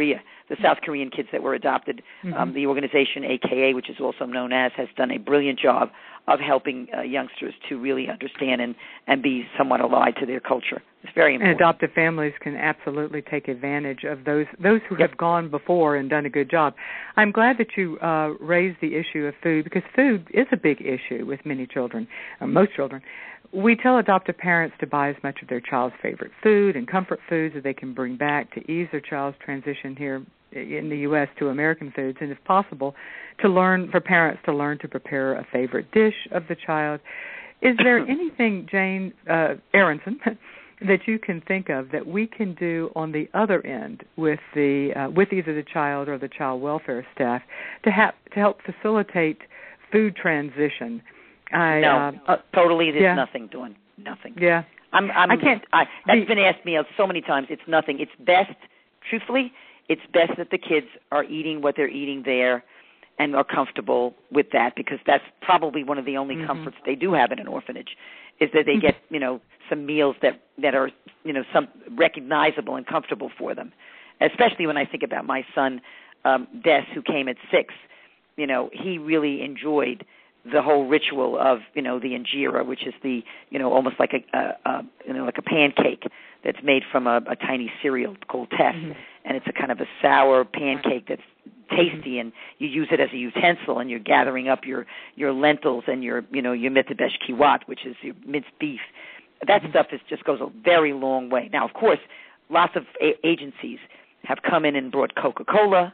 D: the South Korean kids that were adopted. Mm-hmm. Um, the organization A K A, which is also known as, has done a brilliant job of helping uh, youngsters to really understand and, and be somewhat allied to their culture. It's very important.
B: And adoptive families can absolutely take advantage of those those who
D: yep.
B: have gone before and done a good job. I'm glad that you uh, raised the issue of food, because food is a big issue with many children, or most children. We tell adoptive parents to buy as much of their child's favorite food and comfort foods that they can bring back to ease their child's transition here in the U S to American foods, and if possible, to learn for parents to learn to prepare a favorite dish of the child. Is there anything, Jane uh, Aronson, that you can think of that we can do on the other end with the uh, with either the child or the child welfare staff to ha- to help facilitate food transition? I,
D: no,
B: uh,
D: uh, totally. There's
B: yeah.
D: nothing doing. Nothing.
B: Yeah,
D: I'm. I'm
B: I can't.
D: I, that's
B: the,
D: been asked me so many times. It's nothing. It's best, truthfully, it's best that the kids are eating what they're eating there, and are comfortable with that, because that's probably one of the only
B: mm-hmm.
D: comforts they do have in an orphanage, is that they get you know some meals that that are you know some recognizable and comfortable for them. Especially when I think about my son, um, Des, who came at six. You know, he really enjoyed the whole ritual of, you know, the injera, which is the, you know, almost like a, a, a you know, like a pancake that's made from a, a tiny cereal called Tess, mm-hmm. and it's a kind of a sour pancake that's tasty, mm-hmm. and you use it as a utensil, and you're gathering up your, your lentils and your, you know, your mitabesh kiwat, which is your minced beef. That mm-hmm. stuff is, just goes a very long way. Now, of course, lots of a- agencies have come in and brought Coca-Cola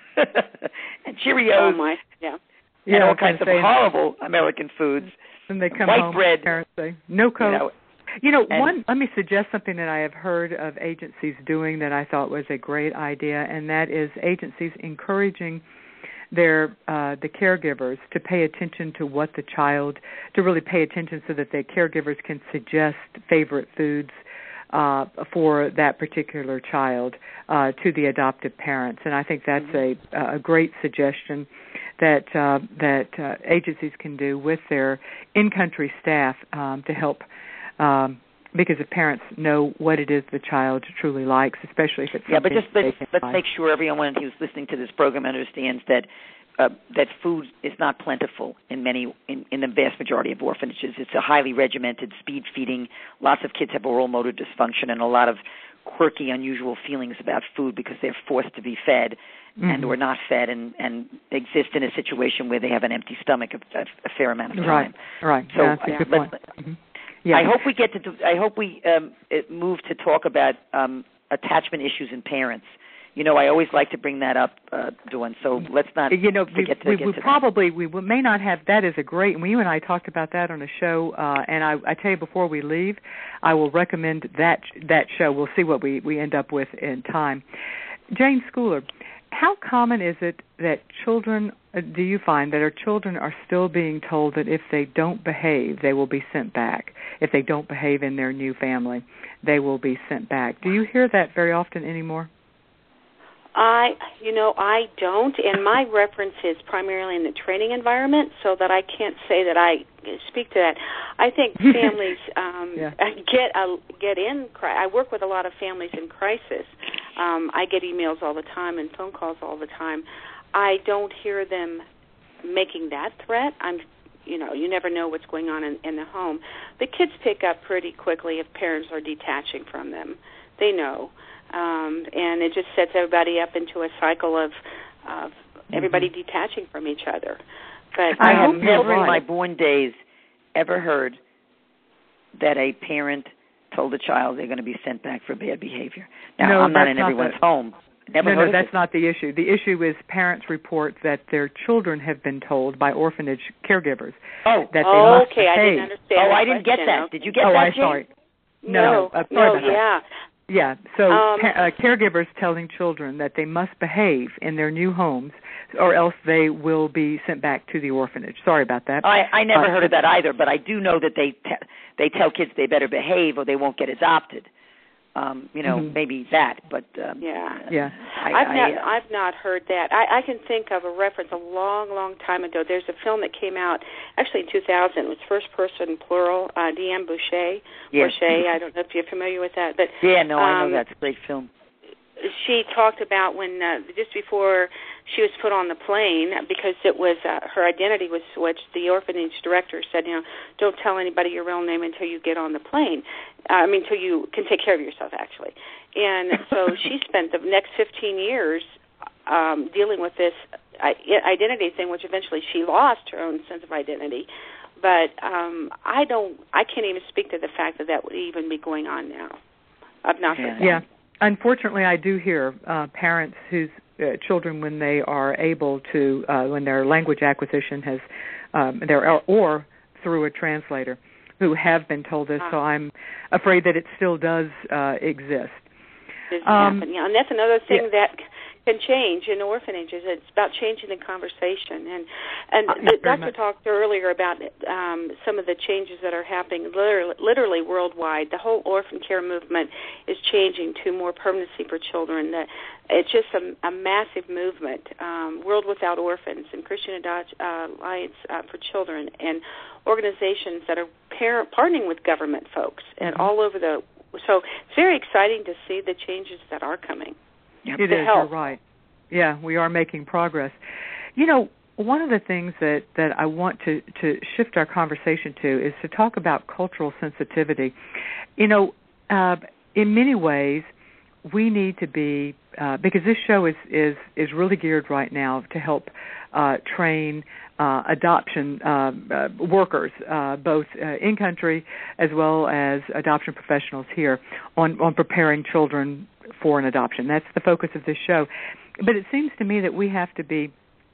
D: and Cheerios.
C: Oh my, yeah.
D: And
B: yeah,
D: all kinds of horrible American foods.
B: And they come
D: white
B: home,
D: bread.
B: Parents say, no Coke.
D: You know,
B: you know one. Let me suggest something that I have heard of agencies doing that I thought was a great idea, and that is agencies encouraging their uh, the caregivers to pay attention to what the child, to really pay attention so that the caregivers can suggest favorite foods uh, for that particular child uh, to the adoptive parents. And I think that's mm-hmm. a, a great suggestion that uh, that uh, agencies can do with their in-country staff um, to help, um, because if parents know what it is the child truly likes, especially if it's
D: yeah. But just let's, let's
B: like.
D: make sure everyone who's listening to this program understands that uh, that food is not plentiful in many in, in the vast majority of orphanages. It's a highly regimented speed feeding. Lots of kids have oral motor dysfunction and a lot of quirky, unusual feelings about food because they're forced to be fed. Mm-hmm. and or not fed, and, and exist in a situation where they have an empty stomach a, a, a fair amount of time.
B: Right, right.
D: So
B: yeah, that's a good point. Mm-hmm. Yeah.
D: I hope we get to. Do, I hope we um, move to talk about um, attachment issues in parents. You know, I always like to bring that up, uh, Dawn. So let's not.
B: You know,
D: forget
B: we,
D: to
B: we,
D: get
B: we
D: to
B: probably
D: that.
B: we may not have that as a great. And you and I talked about that on a show, uh, and I, I tell you before we leave, I will recommend that that show. We'll see what we, we end up with in time. Jane Schooler, how common is it that children, do you find that our children are still being told that if they don't behave, they will be sent back? If they don't behave in their new family, they will be sent back. Do you hear that very often anymore?
C: I, you know, I don't, and my reference is primarily in the training environment, so that I can't say that I speak to that. I think families um, yeah. get a, get in. I work with a lot of families in crisis. Um, I get emails all the time and phone calls all the time. I don't hear them making that threat. I'm, you know, you never know what's going on in, in the home. The kids pick up pretty quickly if parents are detaching from them. They know. Um, and it just sets everybody up into a cycle of, of everybody mm-hmm. detaching from each other. But
D: I
C: um,
D: have never in my born days ever heard that a parent told a child they're going to be sent back for bad behavior. Now,
B: no,
D: I'm not in
B: not
D: everyone's
B: the,
D: home. Never
B: no,
D: heard
B: no,
D: of
B: that's
D: it.
B: not the issue. The issue is parents report that their children have been told by orphanage caregivers
D: oh.
B: that they
C: oh,
B: must
C: okay,
B: behave.
C: I didn't understand.
D: Oh, I didn't
C: question.
D: get that. Did you get
B: oh,
D: that,
B: I'm
D: Jane?
B: sorry.
C: No,
B: no, uh, sorry
C: no,
B: about
C: yeah.
B: That. Yeah, so
C: um,
B: pa- uh, caregivers telling children that they must behave in their new homes or else they will be sent back to the orphanage. Sorry about that.
D: I, I never
B: uh,
D: heard of that either, but I do know that they te- they tell kids they better behave or they won't get adopted. Um, you know, mm-hmm. maybe that, but um,
C: yeah,
B: yeah.
C: I, I've not, I, uh, I've not heard that. I, I can think of a reference a long, long time ago. There's a film that came out actually in two thousand. It was first person plural. Uh, Deanne Boucher,
D: yes.
C: Boucher. I don't know if you're familiar with that, but
D: yeah, no,
C: um,
D: I know that's a great film.
C: she talked about when uh, just before she was put on the plane, because it was uh, her identity was switched. The orphanage director said, you know, don't tell anybody your real name until you get on the plane. Uh, I mean, until you can take care of yourself, actually. And so she spent the next fifteen years um, dealing with this identity thing, which eventually she lost her own sense of identity. But um, I don't, I can't even speak to the fact that that would even be going on now. I've not heard that.
B: Yeah. Unfortunately, I do hear uh, parents whose uh, children, when they are able to, uh, when their language acquisition has, um, their, or, or through a translator, who have been told this. Uh, so I'm afraid that it still does uh, exist.
C: Um, yeah, and that's another thing yeah. that can change in orphanages. It's about changing the conversation. And and uh, the doctor talked earlier about um, some of the changes that are happening literally, literally worldwide. The whole orphan care movement is changing to more permanency for children. The, it's just a, a massive movement. Um, World Without Orphans and Christian Adopt, uh, Alliance uh, for Children and organizations that are parent, partnering with government folks and mm-hmm. all over the. So it's very exciting to see the changes that are coming.
B: Yep. It is, you're right. Yeah, we are making progress. You know, one of the things that, that I want to, to shift our conversation to is to talk about cultural sensitivity. You know, uh, in many ways, we need to be, uh, because this show is, is, is really geared right now to help uh, train uh, adoption uh, uh, workers, uh, both uh, in country as well as adoption professionals here, on, on preparing children for an adoption. That's the focus of this show. But it seems to me that we have to be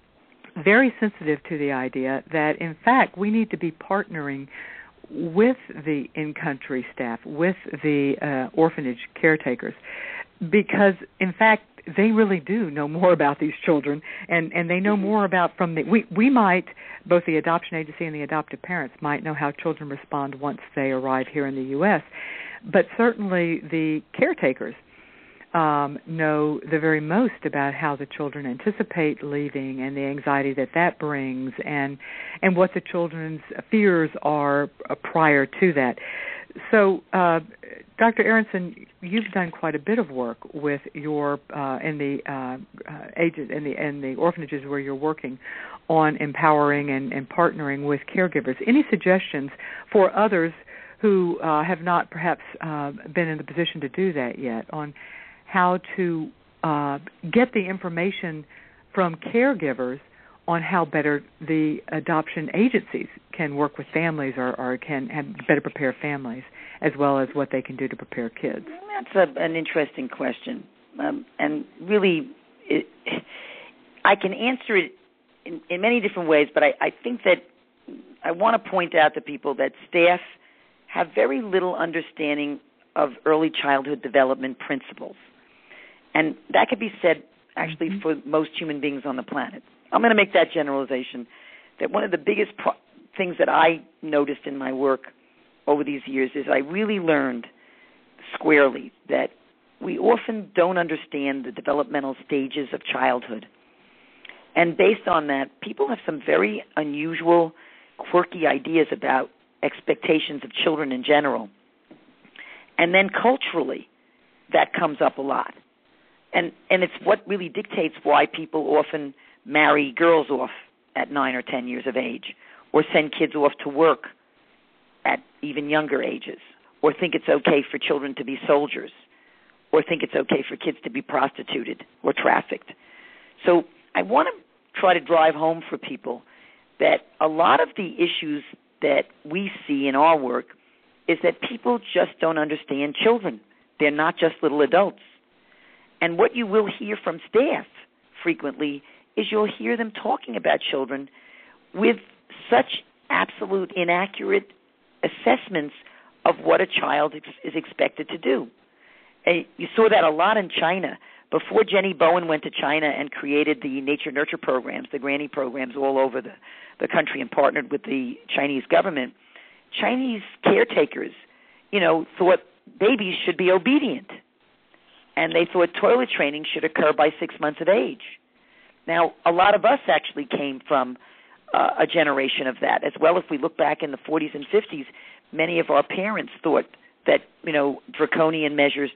B: very sensitive to the idea that, in fact, we need to be partnering with the in-country staff, with the uh, orphanage caretakers, because, in fact, they really do know more about these children, and, and they know more about from the, we, we might, both the adoption agency and the adoptive parents might know how children respond once they arrive here in the U S, but certainly the caretakers um, know the very most about how the children anticipate leaving and the anxiety that that brings, and and what the children's fears are prior to that. So, uh, Doctor Aronson, you've done quite a bit of work with your uh, in the uh, uh, agent in the in the orphanages where you're working on empowering and, and partnering with caregivers. Any suggestions for others who uh, have not perhaps uh, been in the position to do that yet on how to uh, get the information from caregivers on how better the adoption agencies can work with families, or, or can have better prepare families, as well as what they can do to prepare kids?
D: That's a, an interesting question. Um, and really, it, I can answer it in, in many different ways, but I, I think that I want to point out to people that staff have very little understanding of early childhood development principles. And that could be said, actually, mm-hmm. for most human beings on the planet. I'm going to make that generalization, that one of the biggest pro- things that I noticed in my work over these years is I really learned squarely that we often don't understand the developmental stages of childhood. And based on that, people have some very unusual, quirky ideas about expectations of children in general. And then culturally, that comes up a lot. And and it's what really dictates why people often marry girls off at nine or ten years of age, or send kids off to work at even younger ages, or think it's okay for children to be soldiers, or think it's okay for kids to be prostituted or trafficked. So I want to try to drive home for people that a lot of the issues that we see in our work is that people just don't understand children. They're not just little adults. And what you will hear from staff frequently is you'll hear them talking about children with such absolute inaccurate assessments of what a child ex- is expected to do. And you saw that a lot in China. Before Jenny Bowen went to China and created the nature nurture programs, the granny programs all over the, the country, and partnered with the Chinese government, Chinese caretakers, you know, thought babies should be obedient. And they thought toilet training should occur by six months of age. Now, a lot of us actually came from uh, a generation of that, as well. If we look back in the forties and fifties, many of our parents thought that, you know, draconian measures to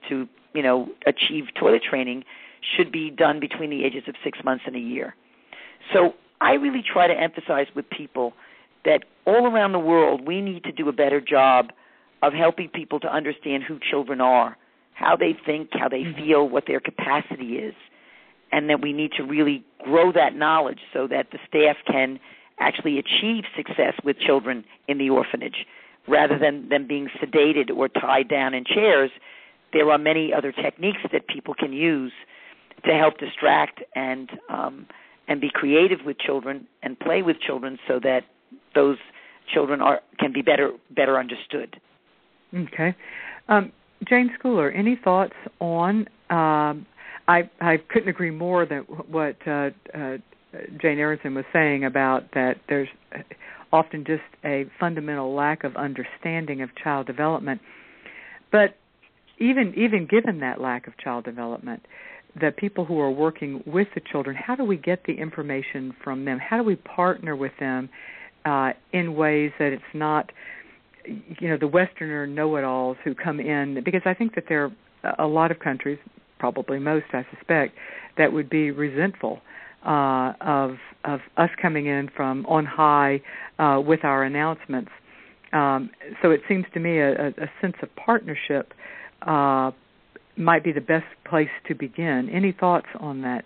D: you know, achieve toilet training should be done between the ages of six months and a year. So I really try to emphasize with people that all around the world we need to do a better job of helping people to understand who children are, how they think, how they mm-hmm. feel, what their capacity is, and that we need to really grow that knowledge so that the staff can actually achieve success with children in the orphanage. Rather than them being sedated or tied down in chairs, there are many other techniques that people can use to help distract and um, and be creative with children and play with children so that those children are can be better better understood.
B: Okay. Um, Jane Schooler, any thoughts on, um, I, I couldn't agree more than what uh, uh, Jane Aronson was saying about that there's often just a fundamental lack of understanding of child development. But even even given that lack of child development, the people who are working with the children, how do we get the information from them? How do we partner with them uh, in ways that it's not, you know, the Westerner know-it-alls who come in? Because I think that there are a lot of countries, probably most, I suspect, that would be resentful uh, of of us coming in from on high uh, with our announcements. Um, so it seems to me a, a sense of partnership uh, might be the best place to begin. Any thoughts on that?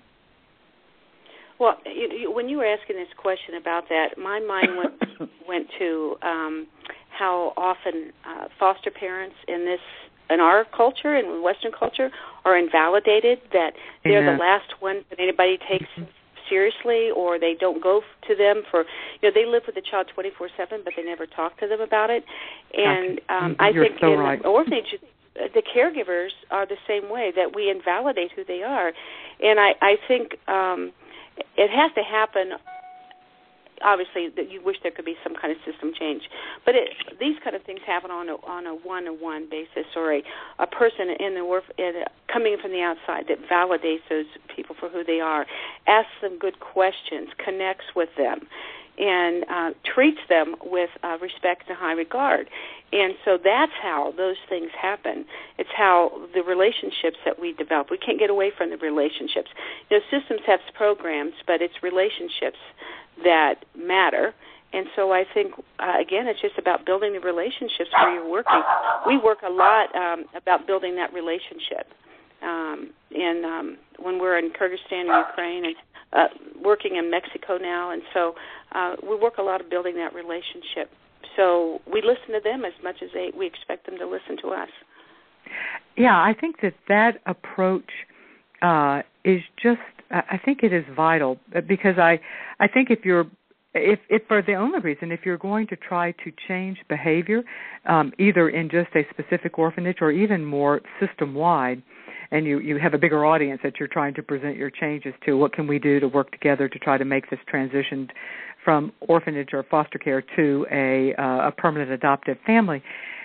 C: Well, you, you, when you were asking this question about that, my mind went went to um, how often uh, foster parents in this in our culture and in Western culture are invalidated, that they're yeah. the last ones that anybody takes seriously, or they don't go to them for, you know, they live with the child twenty-four seven, but they never talk to them about it. And um, I
B: You're
C: think
B: so
C: in
B: right.
C: the orphanage, the caregivers are the same way, that we invalidate who they are. And I, I think um, it has to happen. Obviously, that you wish there could be some kind of system change, but it, these kind of things happen on a on a one-to-one basis, or a, a person in the work in a, coming from the outside that validates those people for who they are, asks them good questions, connects with them, and uh, treats them with uh, respect and high regard. And so that's how those things happen. It's how the relationships that we develop. We can't get away from the relationships. You know, systems have programs, but it's relationships that matter. And so I think, uh, again, it's just about building the relationships where you're working. We work a lot um, about building that relationship. Um, and um, when we're in Kyrgyzstan and Ukraine and uh, working in Mexico now, and so uh, we work a lot of building that relationship. So we listen to them as much as they, we expect them to listen to us.
B: Yeah, I think that that approach uh, is just, I think it is vital, because I, I think if you're, if, if for the only reason, if you're going to try to change behavior, um, either in just a specific orphanage or even more system-wide, and you, you have a bigger audience that you're trying to present your changes to, what can we do to work together to try to make this transition from orphanage or foster care to a, uh, a permanent adoptive family?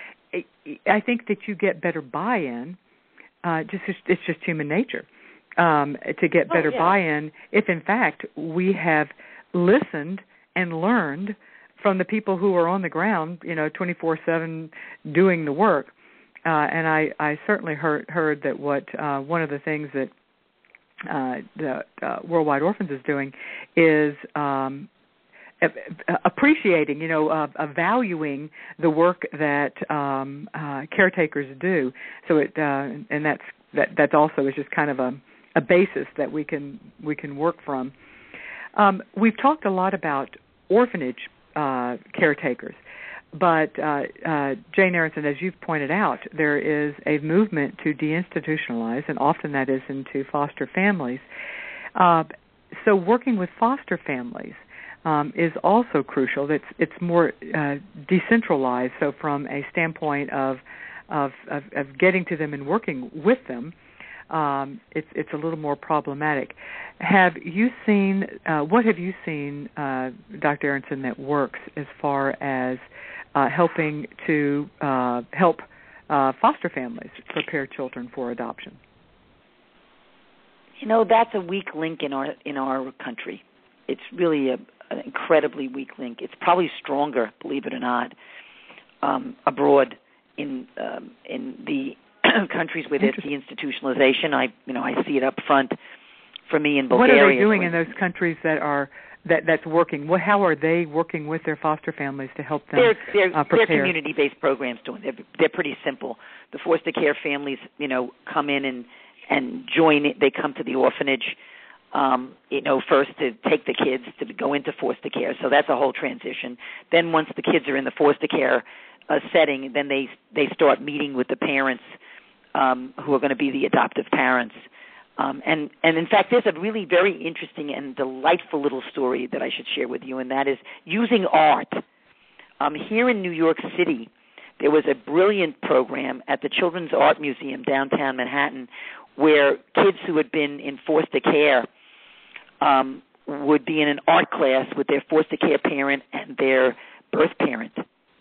B: I think that you get better buy-in. Uh, just it's just human nature um, to get better oh, yeah. buy-in if, in fact, we have listened and learned from the people who are on the ground, you know, twenty-four seven doing the work. Uh, and I, I certainly heard heard that what uh, one of the things that uh, the uh, Worldwide Orphans is doing is um, appreciating, you know, uh, uh, valuing the work that um, uh, caretakers do. So it, uh, and that's that. That also is just kind of a, a basis that we can we can work from. Um, we've talked a lot about orphanage uh, caretakers, but uh, uh, Jane Aronson, as you've pointed out, there is a movement to deinstitutionalize, and often that is into foster families. Uh, so working with foster families Um, is also crucial. It's it's more uh, decentralized. So from a standpoint of, of of of getting to them and working with them, um, it's it's a little more problematic. Have you seen uh, what have you seen, uh, Doctor Aronson, that works as far as uh, helping to uh, help uh, foster families prepare children for adoption?
D: You know, that's a weak link in our in our country. It's really a an incredibly weak link. It's probably stronger, believe it or not, um, abroad in um, in the countries with it, the institutionalization. I, you know, I see it up front for me in Bulgaria.
B: What are they doing in those countries that are that that's working? What, how are they working with their foster families to help them
D: they're, they're,
B: uh, prepare?
D: They're community-based programs doing. They're, they're pretty simple. The foster care families, you know, come in and and join it. They come to the orphanage, um, you know, first to take the kids to go into foster care. So that's a whole transition. Then once the kids are in the foster care uh, setting, then they they start meeting with the parents um, who are going to be the adoptive parents. Um, and, and, in fact, there's a really very interesting and delightful little story that I should share with you, and that is using art. Um, here in New York City, there was a brilliant program at the Children's Art Museum downtown Manhattan where kids who had been in foster care um, would be in an art class with their foster care parent and their birth parent.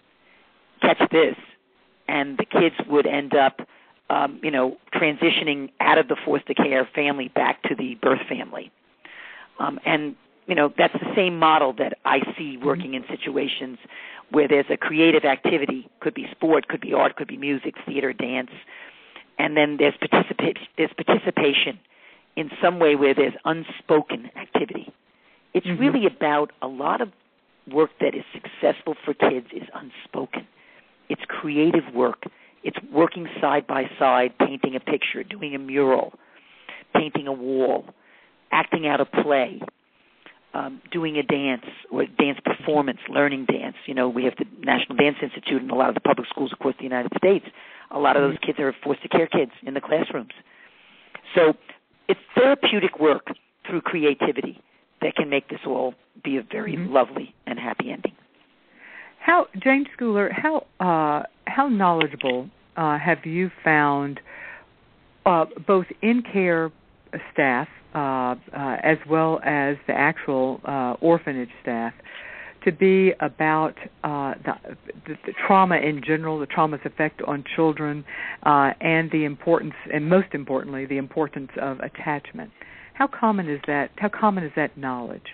D: Catch this. And the kids would end up Um, you know, transitioning out of the foster care family back to the birth family. Um, and, you know, that's the same model that I see working in situations where there's a creative activity, could be sport, could be art, could be music, theater, dance, and then there's, participa- there's participation in some way where there's unspoken activity. It's mm-hmm. really about a lot of work that is successful for kids is unspoken. It's creative work. It's working side by side, painting a picture, doing a mural, painting a wall, acting out a play, um, doing a dance or dance performance, learning dance. You know, we have the National Dance Institute in a lot of the public schools across the United States. A lot of those kids are foster care kids in the classrooms. So it's therapeutic work through creativity that can make this all be a very mm-hmm. lovely and happy ending.
B: How, Jane Schooler, how uh, how knowledgeable uh, have you found uh, both in-care staff uh, uh, as well as the actual uh, orphanage staff to be about uh, the, the, the trauma in general, the trauma's effect on children, uh, and the importance, and most importantly, the importance of attachment? How common is that? How common is that knowledge?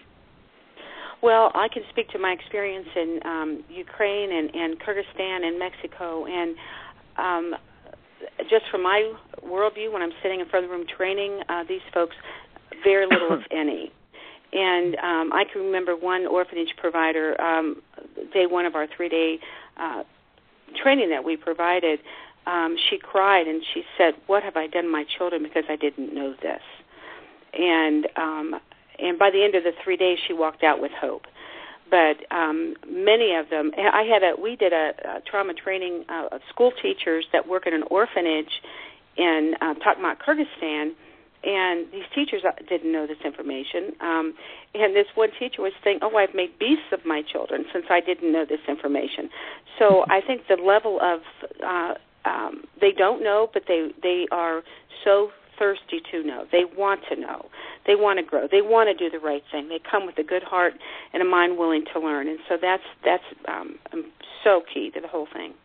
C: Well, I can speak to my experience in um, Ukraine and, and Kyrgyzstan and Mexico, and um, just from my worldview, when I'm sitting in front of the room training uh, these folks, very little, if any. And um, I can remember one orphanage provider, um, day one of our three-day uh, training that we provided, um, she cried and she said, "What have I done to my children because I didn't know this?" And um, and by the end of the three days, she walked out with hope. But um, many of them, I had a, we did a, a trauma training uh, of school teachers that work in an orphanage in uh, Tokmak, Kyrgyzstan, and these teachers didn't know this information. Um, and this one teacher was saying, "Oh, I've made beasts of my children since I didn't know this information." So I think the level of uh, um, they don't know, but they they are so thirsty to know. They want to know. They want to grow. They want to do the right thing. They come with a good heart and a mind willing to learn. And so that's that's um, so key to the whole thing.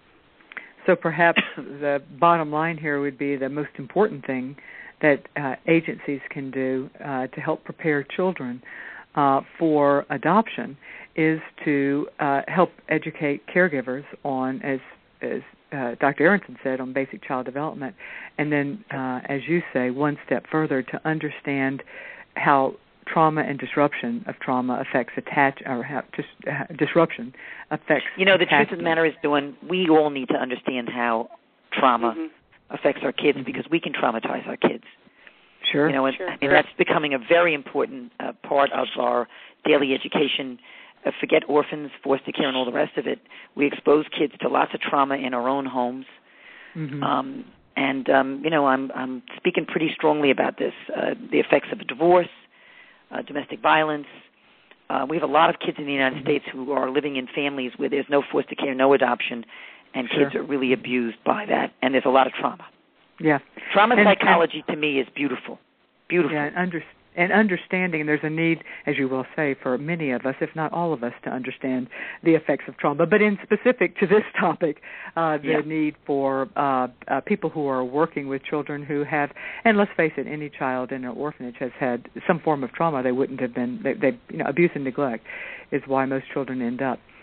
B: So perhaps the bottom line here would be the most important thing that uh, agencies can do uh, to help prepare children uh, for adoption is to uh, help educate caregivers on, as as uh, Doctor Aronson said, on basic child development, and then, uh, as you say, one step further to understand how trauma and disruption of trauma affects attach or how just uh, disruption affects.
D: You know, the
B: attachment.
D: truth of the matter is, Dawn, we all need to understand how trauma mm-hmm. affects our kids, because we can traumatize our kids.
B: Sure.
D: You know, and,
C: sure.
D: and that's becoming a very important uh, part of our daily education. Uh, forget orphans, foster care, and all the rest of it. We expose kids to lots of trauma in our own homes.
B: Mm-hmm.
D: Um, and, um, you know, I'm, I'm speaking pretty strongly about this, uh, the effects of a divorce, uh, domestic violence. Uh, we have a lot of kids in the United mm-hmm. States who are living in families where there's no foster care, no adoption, and
B: sure.
D: kids are really abused by that, and there's a lot of trauma.
B: Yeah.
D: Trauma
B: and,
D: psychology and, to me is beautiful. Beautiful.
B: Yeah, and, under, and understanding, and there's a need, as you will say, for many of us, if not all of us, to understand the effects of trauma. But in specific to this topic, uh, the
D: yeah.
B: need for uh, uh, people who are working with children who have, and let's face it, any child in an orphanage has had some form of trauma. They wouldn't have been, they, they you know, abuse and neglect is why most children end up.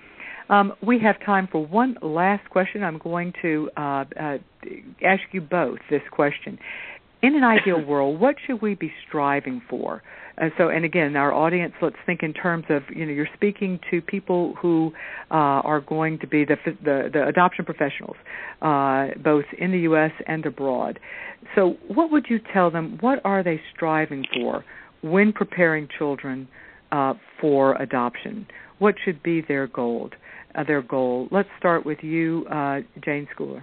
B: Um, we have time for one last question. I'm going to uh, uh, ask you both this question. In an ideal world, what should we be striving for? Uh, so, and again, our audience, let's think in terms of, you know, you're speaking to people who uh, are going to be the, the, the adoption professionals, uh, both in the U S and abroad. So what would you tell them? What are they striving for when preparing children uh, for adoption? What should be their goal? Uh, their goal. Let's start with you, uh, Jane Schooler.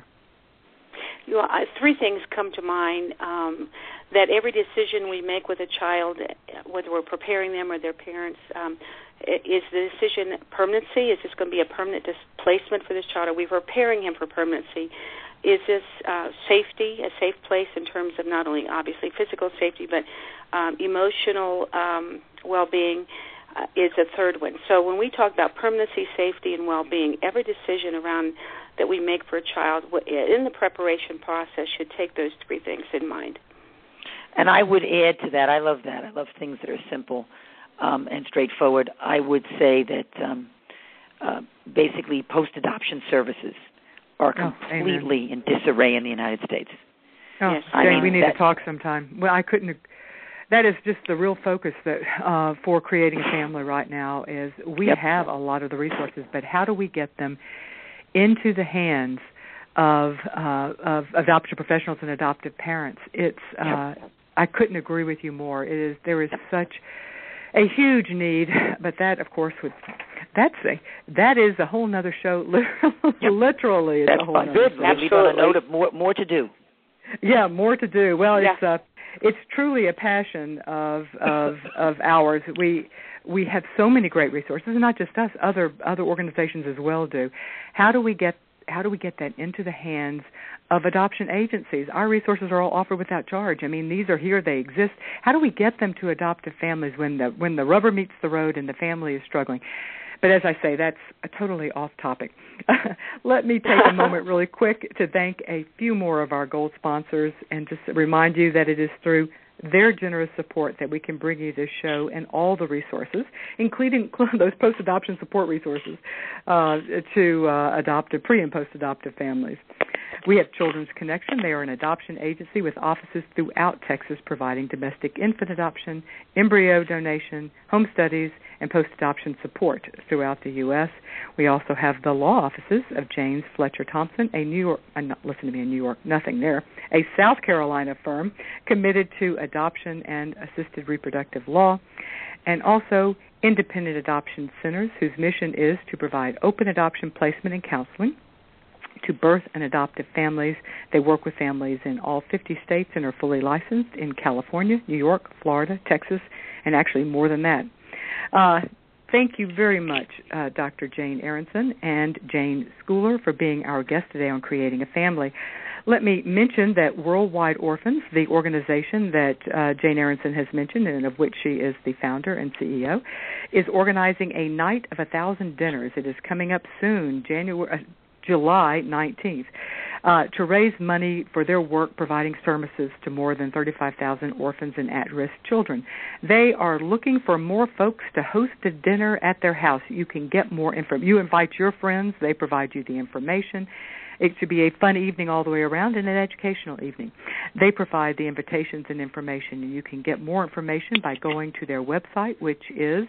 C: You know, I, three things come to mind. Um, that every decision we make with a child, whether we're preparing them or their parents, um, is the decision permanency? Is this going to be a permanent displacement for this child? Are we preparing him for permanency? Is this uh, safety, a safe place in terms of not only obviously physical safety, but um, emotional um, well-being uh, is a third one. So when we talk about permanency, safety, and well-being, every decision around that we make for a child in the preparation process should take those three things in mind.
D: And I would add to that, I love that. I love things that are simple um, and straightforward. I would say that um, uh, basically post-adoption services are completely oh, in disarray in the United States.
B: Oh, yes. Jane, I mean, we need to talk sometime. Well, I couldn't. That is just the real focus that uh, for creating a family right now is we yep. have a lot of the resources, but how do we get them into the hands of uh, of adoption professionals and adoptive parents? It's uh, yep. I couldn't agree with you more. It is there is such a huge need, but that, of course, would that's a that is a whole other show. Literally, it's
D: that's
B: a whole
D: good.
B: Show.
D: Leave on a note of more more to do.
B: Yeah, more to do. Well,
C: yeah.
B: it's uh, it's truly a passion of of of ours. We we have so many great resources, and not just us. Other other organizations as well do. How do we get how do we get that into the hands of adoption agencies? Our resources are all offered without charge. I mean, these are here; they exist. How do we get them to adoptive families when the when the rubber meets the road and the family is struggling? But as I say, that's a totally off topic. Let me take a moment really quick to thank a few more of our gold sponsors and just remind you that it is through their generous support that we can bring you this show and all the resources, including those post-adoption support resources uh, to uh, adoptive, pre- and post-adoptive families. We have Children's Connection. They are an adoption agency with offices throughout Texas providing domestic infant adoption, embryo donation, home studies, and post-adoption support throughout the U S We also have the law offices of James Fletcher Thompson, a New York, uh, not, listen to me, in New York, nothing there, a South Carolina firm committed to adoption and assisted reproductive law, and also Independent Adoption Centers, whose mission is to provide open adoption placement and counseling to birth and adoptive families. They work with families in all fifty states and are fully licensed in California, New York, Florida, Texas, and actually more than that. Uh, thank you very much, uh, Doctor Jane Aronson and Jane Schooler, for being our guest today on Creating a Family. Let me mention that Worldwide Orphans, the organization that uh, Jane Aronson has mentioned and of which she is the founder and C E O, is organizing a Night of a Thousand Dinners. It is coming up soon, January, uh, July nineteenth, uh, to raise money for their work providing services to more than thirty-five thousand orphans and at-risk children. They are looking for more folks to host a dinner at their house. You can get more information. You invite your friends. They provide you the information. It should be a fun evening all the way around and an educational evening. They provide the invitations and information, and you can get more information by going to their website, which is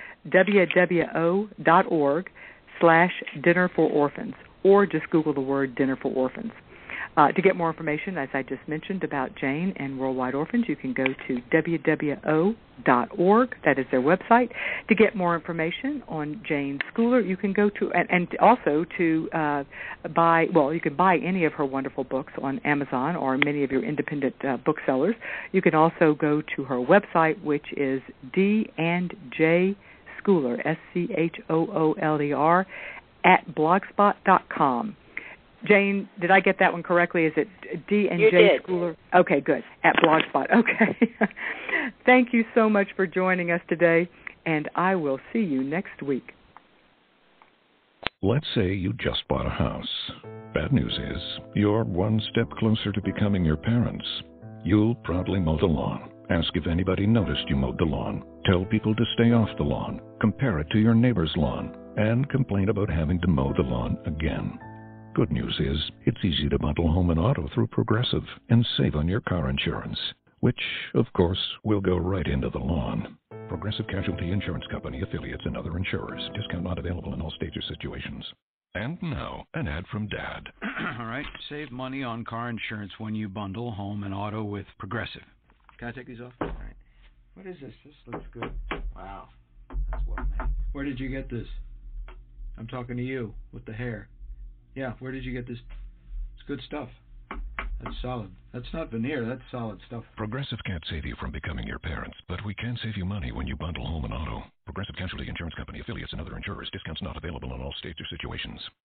B: w w w dot org slash dinner for orphans, or just Google the word Dinner for Orphans. Uh, to get more information, as I just mentioned, about Jane and Worldwide Orphans, you can go to w w w dot org. That is their website. To get more information on Jane Schooler, you can go to, and, and also to uh, buy, well, you can buy any of her wonderful books on Amazon or many of your independent uh, booksellers. You can also go to her website, which is D and J Schooler, S C H O O L E R, at blogspot dot com. Jane, did I get that one correctly? Is it D and J Schooler? Okay, good. At Blogspot. Okay. Thank you so much for joining us today, and I will see you next week.
A: Let's say you just bought a house. Bad news is you're one step closer to becoming your parents. You'll proudly mow the lawn. Ask if anybody noticed you mowed the lawn. Tell people to stay off the lawn. Compare it to your neighbor's lawn. and complain about having to mow the lawn again. Good news is, it's easy to bundle home and auto through Progressive and save on your car insurance, which, of course, will go right into the lawn. Progressive Casualty Insurance Company, affiliates, and other insurers. Discount not available in all states or situations. And now, an ad from Dad.
E: All right, save money on car insurance when you bundle home and auto with Progressive. Can I take these off? All right. What is this? This looks good. Wow. That's well made. Where did you get this? I'm talking to you with the hair. Yeah, where did you get this? It's good stuff. That's solid. That's not veneer. That's solid stuff.
A: Progressive can't save you from becoming your parents, but we can save you money when you bundle home and auto. Progressive Casualty Insurance Company, affiliates, and other insurers. Discounts not available in all states or situations.